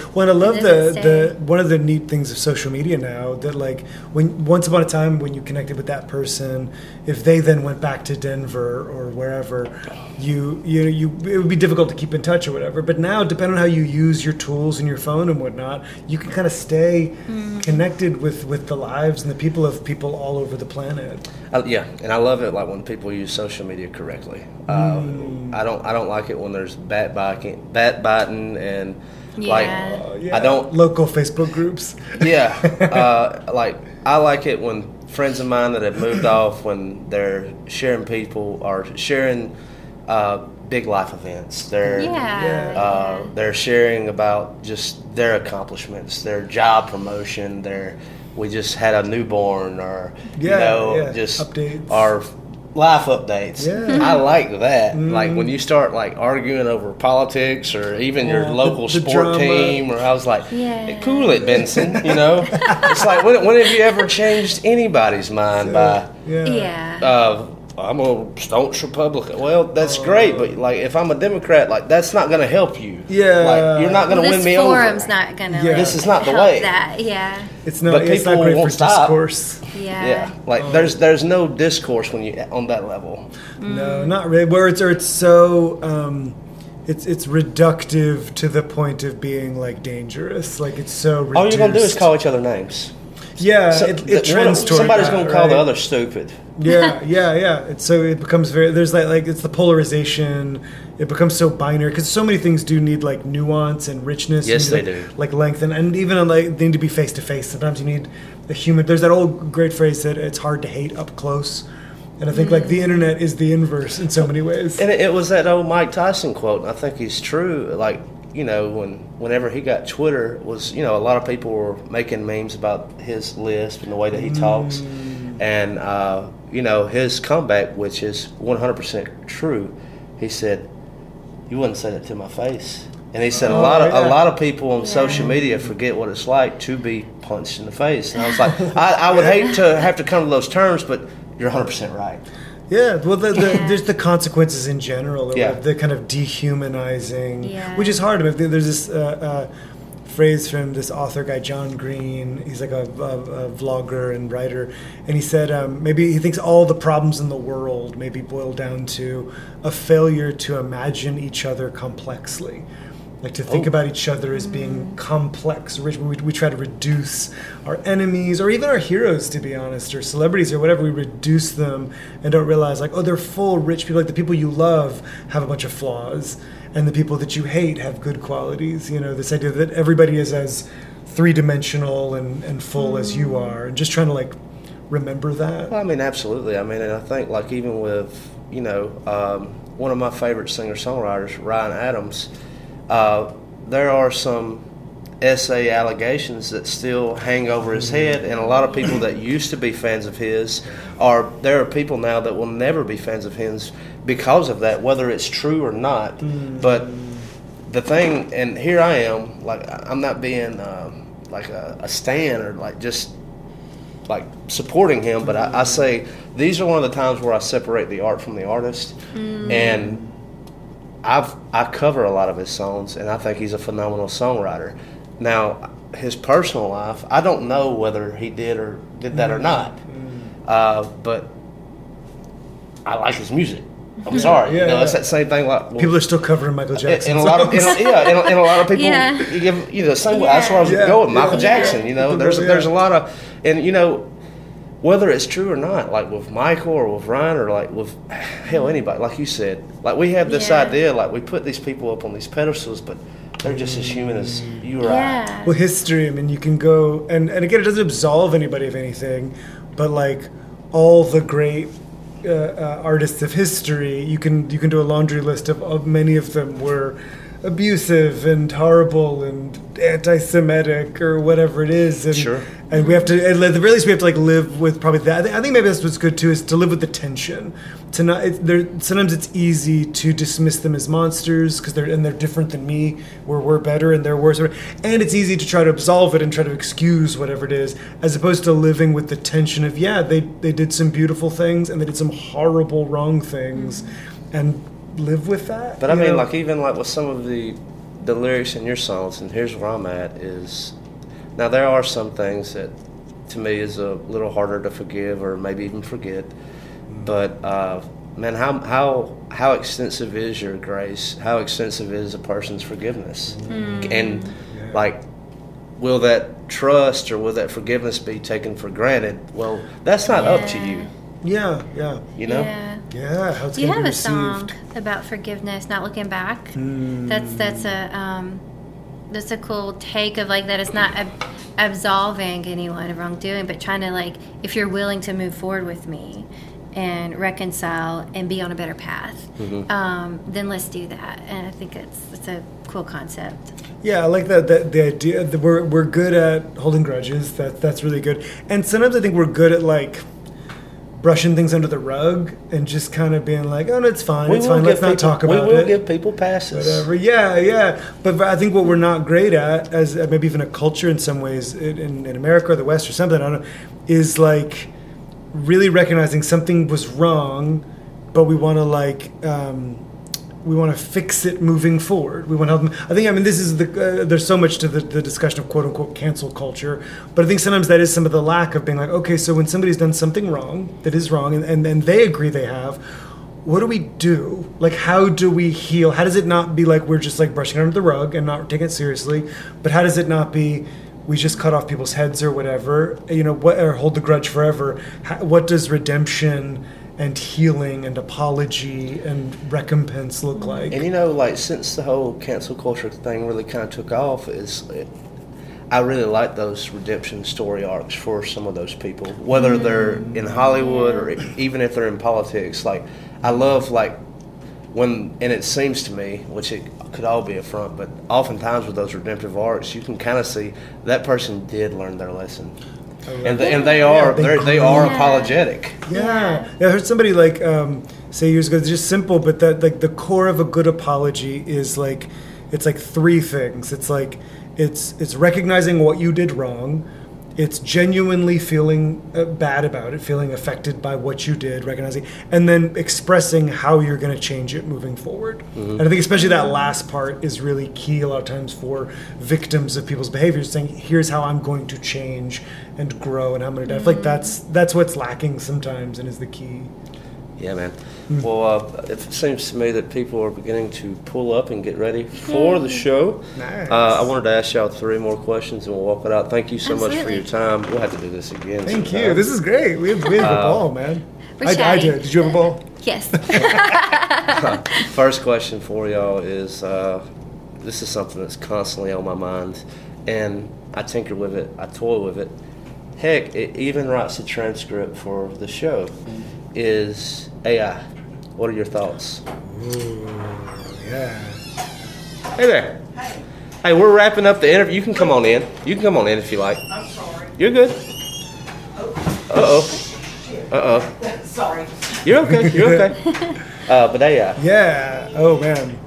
the one of the neat things of social media now that like when once upon a time when you connected with that person, if they then went back to Denver or wherever, you it would be difficult to keep in touch or whatever. But now, depending on how you use your tools and your phone and whatnot, you can kind of stay connected with the lives and the people of people all over the planet. And I love it like when people use social media correctly. I don't like it when there's backbiting and I don't local Facebook groups. Like I like it when friends of mine that have moved off when they're sharing people or sharing big life events. They're sharing about just their accomplishments, their job promotion, we just had a newborn or just updates. Our life updates. I like that. Like when you start like arguing over politics or even your local sport drama. Team, or I was like, hey, cool it, Benson. You know, it's like when have you ever changed anybody's mind by I'm a staunch Republican. Well, that's great, but like if I'm a Democrat, like that's not going to help you. Like you're not going to win me over. This forum's not going to. This is not the way. It's not. It's not great for discourse. Like there's no discourse when you on that level. No, not really. Where it's so it's reductive to the point of being like dangerous. Like it's so reduced. All you're gonna do is call each other names. Yeah, so it trends toward somebody's that, going to call right? the other stupid. Yeah. So it becomes there's like it's the polarization. It becomes so binary because so many things do need like nuance and richness. Yes, they do. Like length and even on like they need to be face to face. Sometimes you need a human. There's that old great phrase that it's hard to hate up close. And I think like the internet is the inverse in so many ways. And it was that old Mike Tyson quote, and I think he's true. Like, you know, whenever he got Twitter, was, you know, a lot of people were making memes about his lisp and the way that he talks. And, you know, his comeback, which is 100% true, he said, "You wouldn't say that to my face." And he said a lot of people on social media forget what it's like to be punched in the face. And I was like, I would hate to have to come to those terms, but you're 100% right. Yeah, well, there's the consequences in general, or the kind of dehumanizing, which is hard. I mean, there's this phrase from this author guy, John Green. He's like a vlogger and writer, and he said maybe he thinks all the problems in the world maybe boil down to a failure to imagine each other complexly. Like to think about each other as being complex. We try to reduce our enemies or even our heroes, to be honest, or celebrities or whatever. We reduce them and don't realize like, oh, they're full, rich people. Like the people you love have a bunch of flaws, and the people that you hate have good qualities. You know, this idea that everybody is as three-dimensional and full as you are, and just trying to like remember that. Well, I mean, absolutely. I mean, and I think like even with, you know, one of my favorite singer-songwriters, Ryan Adams, there are some essay allegations that still hang over his head, and a lot of people that used to be fans of his there are people now that will never be fans of his because of that, whether it's true or not. But the thing, and here I am, like I'm not being like a stan or like just like supporting him, but I say these are one of the times where I separate the art from the artist, and I cover a lot of his songs, and I think he's a phenomenal songwriter. Now, his personal life, I don't know whether he did that or not, but I like his music. I'm sorry, you know, it's that same thing. Like people are still covering Michael Jackson, and a lot of people, you give, you know, the same way. That's where I was going with Michael Jackson. You know, there's a lot of, and you know, whether it's true or not, like with Michael or with Ryan or like with hell anybody, like you said, like we have this idea, like we put these people up on these pedestals, but they're just as human as you or I. Well, history, I mean, you can go and again, it doesn't absolve anybody of anything, but like all the great artists of history, you can do a laundry list of many of them were abusive and horrible and anti-Semitic or whatever it is, and and we have to, at the very least, we have to like live with probably that. I think maybe that's what's good too, is to live with the tension. To not, sometimes it's easy to dismiss them as monsters because they're different than me, where we're better and they're worse, and it's easy to try to absolve it and try to excuse whatever it is, as opposed to living with the tension of they did some beautiful things and they did some horrible wrong things, and live with that. But I mean, like even like with some of the lyrics in your songs, and here's where I'm at is, now there are some things that to me is a little harder to forgive or maybe even forget, but man, how extensive is your grace? How extensive is a person's forgiveness? And like, will that trust or will that forgiveness be taken for granted? Well, that's not up to you. Yeah. You know? Yeah. How it's Do you have be a song received. about forgiveness, not looking back? That's a cool take of like that. It's not absolving anyone of wrongdoing, but trying to like, if you're willing to move forward with me and reconcile and be on a better path, then let's do that. And I think it's a cool concept. Yeah, I like that the idea that we're good at holding grudges. That's really good. And sometimes I think we're good at like brushing things under the rug and just kind of being like, oh, no, it's fine. Let's not talk about it. We will give people passes. Whatever. Yeah. But I think what we're not great at, as maybe even a culture in some ways, in America or the West or something, I don't know, is like really recognizing something was wrong, but we want to like, we want to fix it moving forward. We want to help them. I think, this is there's so much to the discussion of quote unquote cancel culture, but I think sometimes that is some of the lack of being like, okay, so when somebody's done something wrong, that is wrong, and they agree they have, what do we do? Like, how do we heal? How does it not be like we're just like brushing under the rug and not taking it seriously? But how does it not be we just cut off people's heads or whatever, or hold the grudge forever? What does redemption and healing and apology and recompense look like? And like since the whole cancel culture thing really kind of took off, I really like those redemption story arcs for some of those people, whether they're in Hollywood or even if they're in politics. Like, I love and it seems to me, which it could all be a front, but oftentimes with those redemptive arcs, you can kind of see that person did learn their lesson. And they are apologetic. Yeah. I heard somebody say years ago, it's just simple, but that the core of a good apology is it's like three things. It's like it's recognizing what you did wrong. It's genuinely feeling bad about it, feeling affected by what you did, recognizing, and then expressing how you're going to change it moving forward. Mm-hmm. And I think especially that last part is really key a lot of times for victims of people's behaviors, saying, here's how I'm going to change and grow and how I'm going to do. I feel like that's what's lacking sometimes and is the key. Yeah, man. Well, it seems to me that people are beginning to pull up and get ready for the show. Nice. I wanted to ask y'all 3 more questions and we'll walk it out. Thank you so much for your time. We'll have to do this again. Thank you. This is great. We have a ball, man. I did. Did you have a ball? Yes. First question for y'all is, this is something that's constantly on my mind, and I tinker with it. I toy with it. Heck, it even writes a transcript for the show. Is AI. What are your thoughts? Ooh, yeah. Hey there. Hey. Hey, we're wrapping up the interview. You can come on in. You can come on in if you like. I'm sorry. You're good. Uh-oh. Sorry. You're okay. You're okay. But AI. Yeah. Oh, man.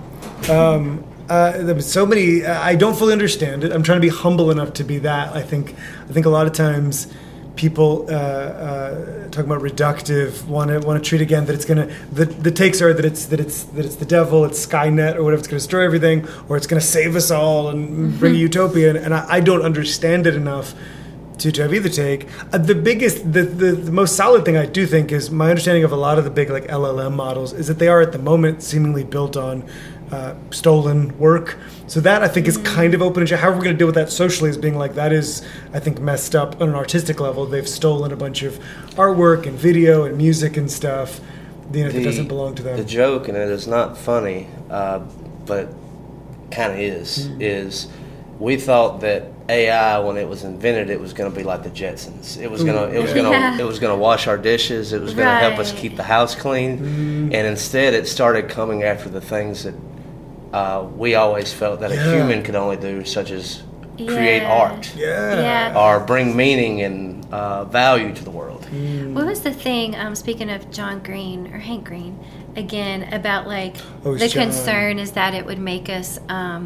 There was so many. I don't fully understand it. I'm trying to be humble enough to be that. I think a lot of times people talking about reductive want to treat again that it's gonna the takes are that it's the devil, it's Skynet or whatever, it's gonna destroy everything, or it's gonna save us all and bring a utopia, and I don't understand it enough to have either take. The most solid thing I do think is my understanding of a lot of the big LLM models is that they are at the moment seemingly built on stolen work. So that I think is kind of open. However we're going to deal with that socially is being that is, I think, messed up on an artistic level. They've stolen a bunch of artwork and video and music and stuff that doesn't belong to them. The joke, and it is not funny, but kind of is we thought that AI, when it was invented, it was going to be like the Jetsons. It was going to wash our dishes. It was going to help us keep the house clean. And instead, it started coming after the things that we always felt that a human could only do, such as create art, or bring meaning and value to the world. What was the thing? Speaking of John Green or Hank Green, again about the concern is that it would make us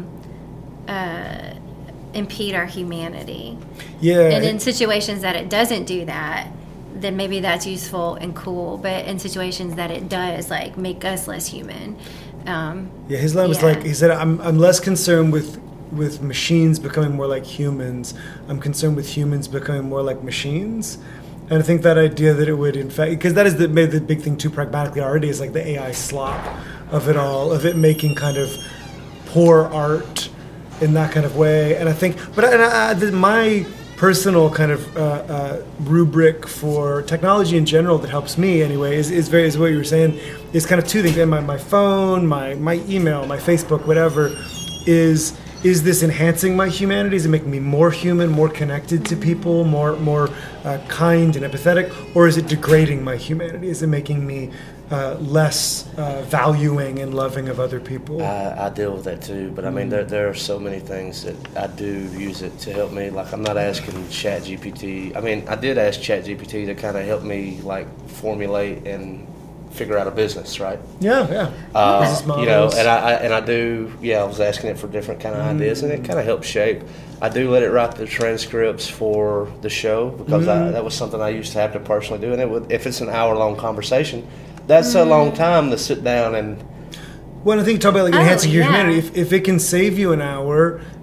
impede our humanity. Yeah. And in situations that it doesn't do that, then maybe that's useful and cool. But in situations that it does, make us less human. His line was he said, I'm less concerned with machines becoming more like humans. I'm concerned with humans becoming more like machines. And I think that idea that it would, in fact, because that is the big thing too pragmatically already, is the AI slop of it all, of it making kind of poor art in that kind of way. And I think, my personal kind of rubric for technology in general that helps me anyway is what you were saying, is kind of two things. And my phone, my email, my Facebook, whatever, is this enhancing my humanity? Is it making me more human, more connected to people, more kind and empathetic? Or is it degrading my humanity? Is it making me less valuing and loving of other people? I deal with that too, but I mean there are so many things that I do use it to help me. I'm not asking ChatGPT. I mean, I did ask ChatGPT to kind of help me formulate and figure out a business, right? Yeah. Business models. And I do. Yeah, I was asking it for different kind of ideas, and it kind of helps shape. I do let it write the transcripts for the show because that was something I used to have to personally do. And if it's an hour-long conversation, that's a long time to sit down and. Well, I think you talk about enhancing your humanity. If it can save you an hour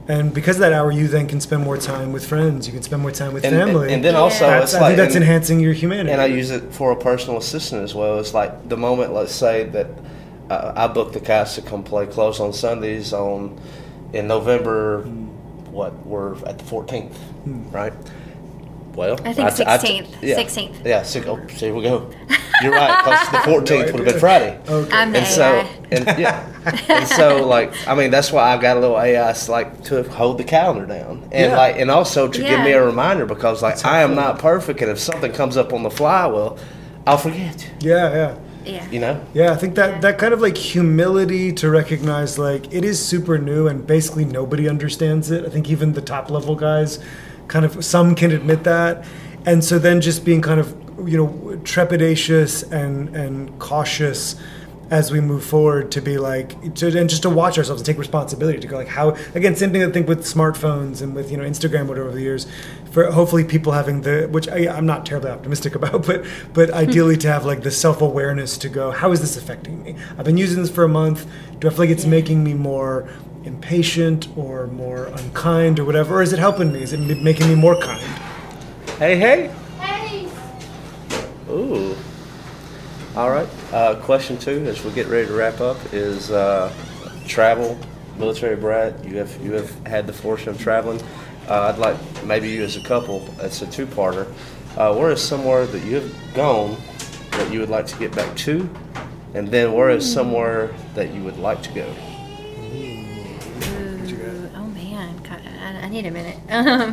And because of that hour, you then can spend more time with friends. You can spend more time with family. And then also, I think that's enhancing your humanity. And I use it for a personal assistant as well. It's like the moment, let's say that I booked the cast to come play Close on Sundays in November. We're at the 14th, right? Well, I think 16th. 16th. Yeah, here we go. You're right, because the 14th would have been Friday. Okay. I'm the AI. And so, like, I mean, that's why I've got a little AI, like, to hold the calendar down. And, like, and also to give me a reminder, because, like, I am not perfect, and if something comes up on the fly, well, I'll forget. Yeah. Yeah. You know? Yeah, I think that kind of like humility to recognize like it is super new and basically nobody understands it. I think even the top level guys kind of, some can admit that. And so then just being kind of, trepidatious and cautious as we move forward to be like, and just to watch ourselves and take responsibility to go like how, again, same thing I think with smartphones and with, Instagram, whatever over the years, for hopefully people having which I'm not terribly optimistic about, but ideally to have like the self-awareness to go, how is this affecting me? I've been using this for a month. Do I feel like it's making me more impatient or more unkind or whatever? Or is it helping me? Is it making me more kind? Hey. Ooh. All right. Question 2, as we get ready to wrap up, is travel. Military brat. You have had the fortune of traveling. I'd like maybe you as a couple. It's a 2-parter. Where is somewhere that you have gone that you would like to get back to, and then where is somewhere that you would like to go? Oh man, God, I need a minute.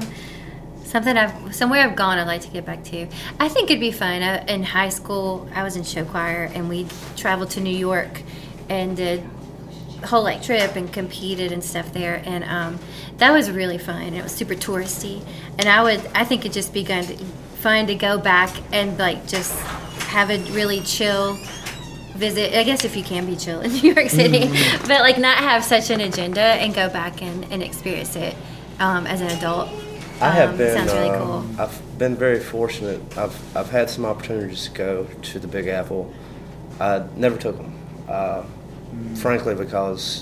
Somewhere I've gone I'd like to get back to. I think it'd be fun. In high school, I was in show choir, and we traveled to New York and did the whole trip and competed and stuff there, and that was really fun. It was super touristy, and I think it'd just be fun to go back and just have a really chill visit. I guess if you can be chill in New York City, but not have such an agenda and go back and experience it as an adult. I have been. Sounds really cool. I've been very fortunate. I've had some opportunities to go to the Big Apple. I never took them, frankly, because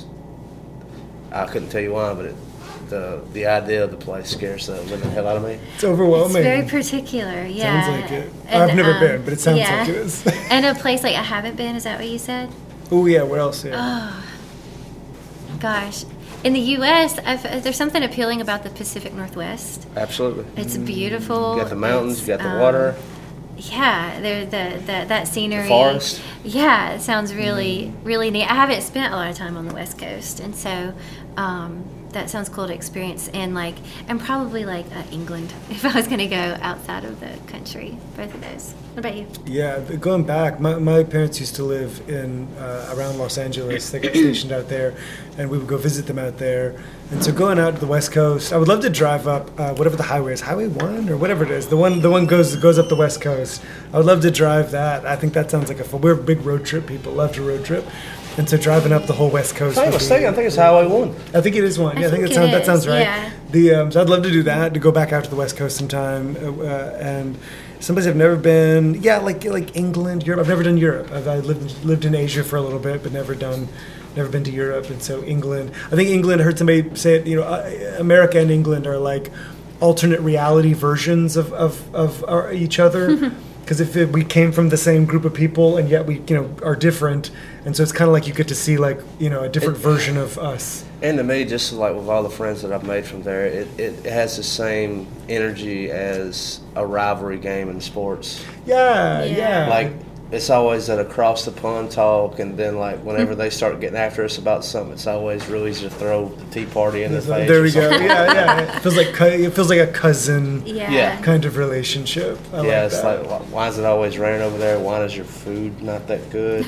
I couldn't tell you why, but the idea of the place scares the living hell out of me. It's overwhelming. It's very particular. Yeah. Sounds like it. I've never been, but it sounds like it is. And a place I haven't been. Is that what you said? Oh yeah. Where else? Yeah. Oh, gosh. In the U.S., there's something appealing about the Pacific Northwest. Absolutely. It's beautiful. You got the mountains, you got the water. Yeah, that scenery. The forest. Yeah, it sounds really, really neat. I haven't spent a lot of time on the West Coast, and so that sounds cool to experience. And probably England, if I was going to go outside of the country. Both of those. What about you? Yeah, going back, my parents used to live in around Los Angeles. They got stationed out there, and we would go visit them out there. And so going out to the West Coast, I would love to drive up whatever the highway is, Highway 1 or whatever it is. The one goes up the West Coast. I would love to drive that. I think that sounds like we're big road trip people. Love to road trip. And so driving up the whole West Coast. I think it's Highway 1. I think it is 1. Yeah, I think that sounds right. Yeah. So I'd love to do that, to go back out to the West Coast sometime. And someplace I've never been, like England, Europe. I've never done Europe. I lived in Asia for a little bit, but never been to Europe. And so England, I think England, I heard somebody say it, America and England are like alternate reality versions of each other. Because if we came from the same group of people and yet we are different, and so it's kind of like you get to see a different version of us. And to me, just with all the friends that I've made from there, it has the same energy as a rivalry game in sports. Yeah. It's always that across the pond talk, and then whenever they start getting after us about something, it's always real easy to throw the tea party in their face. There we go. Yeah. It feels like a cousin kind of relationship. It's why is it always raining over there? Why is your food not that good?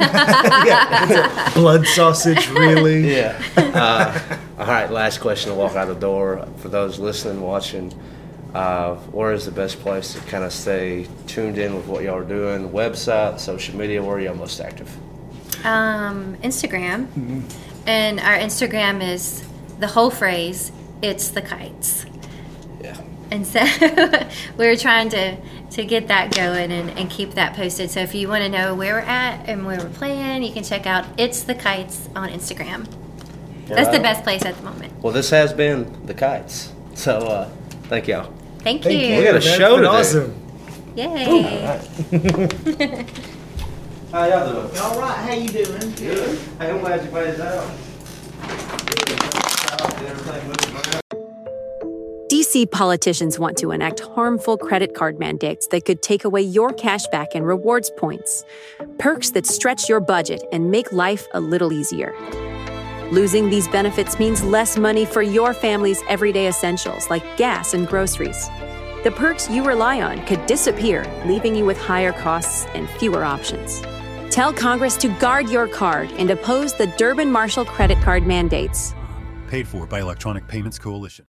Blood sausage, really? Yeah. All right, last question to walk out the door. For those listening, watching, where is the best place to kind of stay tuned in with what y'all are doing? Website, social media, where are y'all most active? Instagram. Mm-hmm. And our Instagram is the whole phrase, it's the kites. Yeah. And so we're trying to get that going and keep that posted. So if you want to know where we're at and where we're playing, you can check out It's the Kites on Instagram. That's the best place at the moment. Well, this has been The Kites. So, thank y'all. Thank you. We got a show today. Awesome. Yay. How y'all doing? All right, how you doing? Good. Hey, I'm glad you made it out. DC politicians want to enact harmful credit card mandates that could take away your cash back and rewards points. Perks that stretch your budget and make life a little easier. Losing these benefits means less money for your family's everyday essentials like gas and groceries. The perks you rely on could disappear, leaving you with higher costs and fewer options. Tell Congress to guard your card and oppose the Durbin Marshall credit card mandates. Paid for by Electronic Payments Coalition.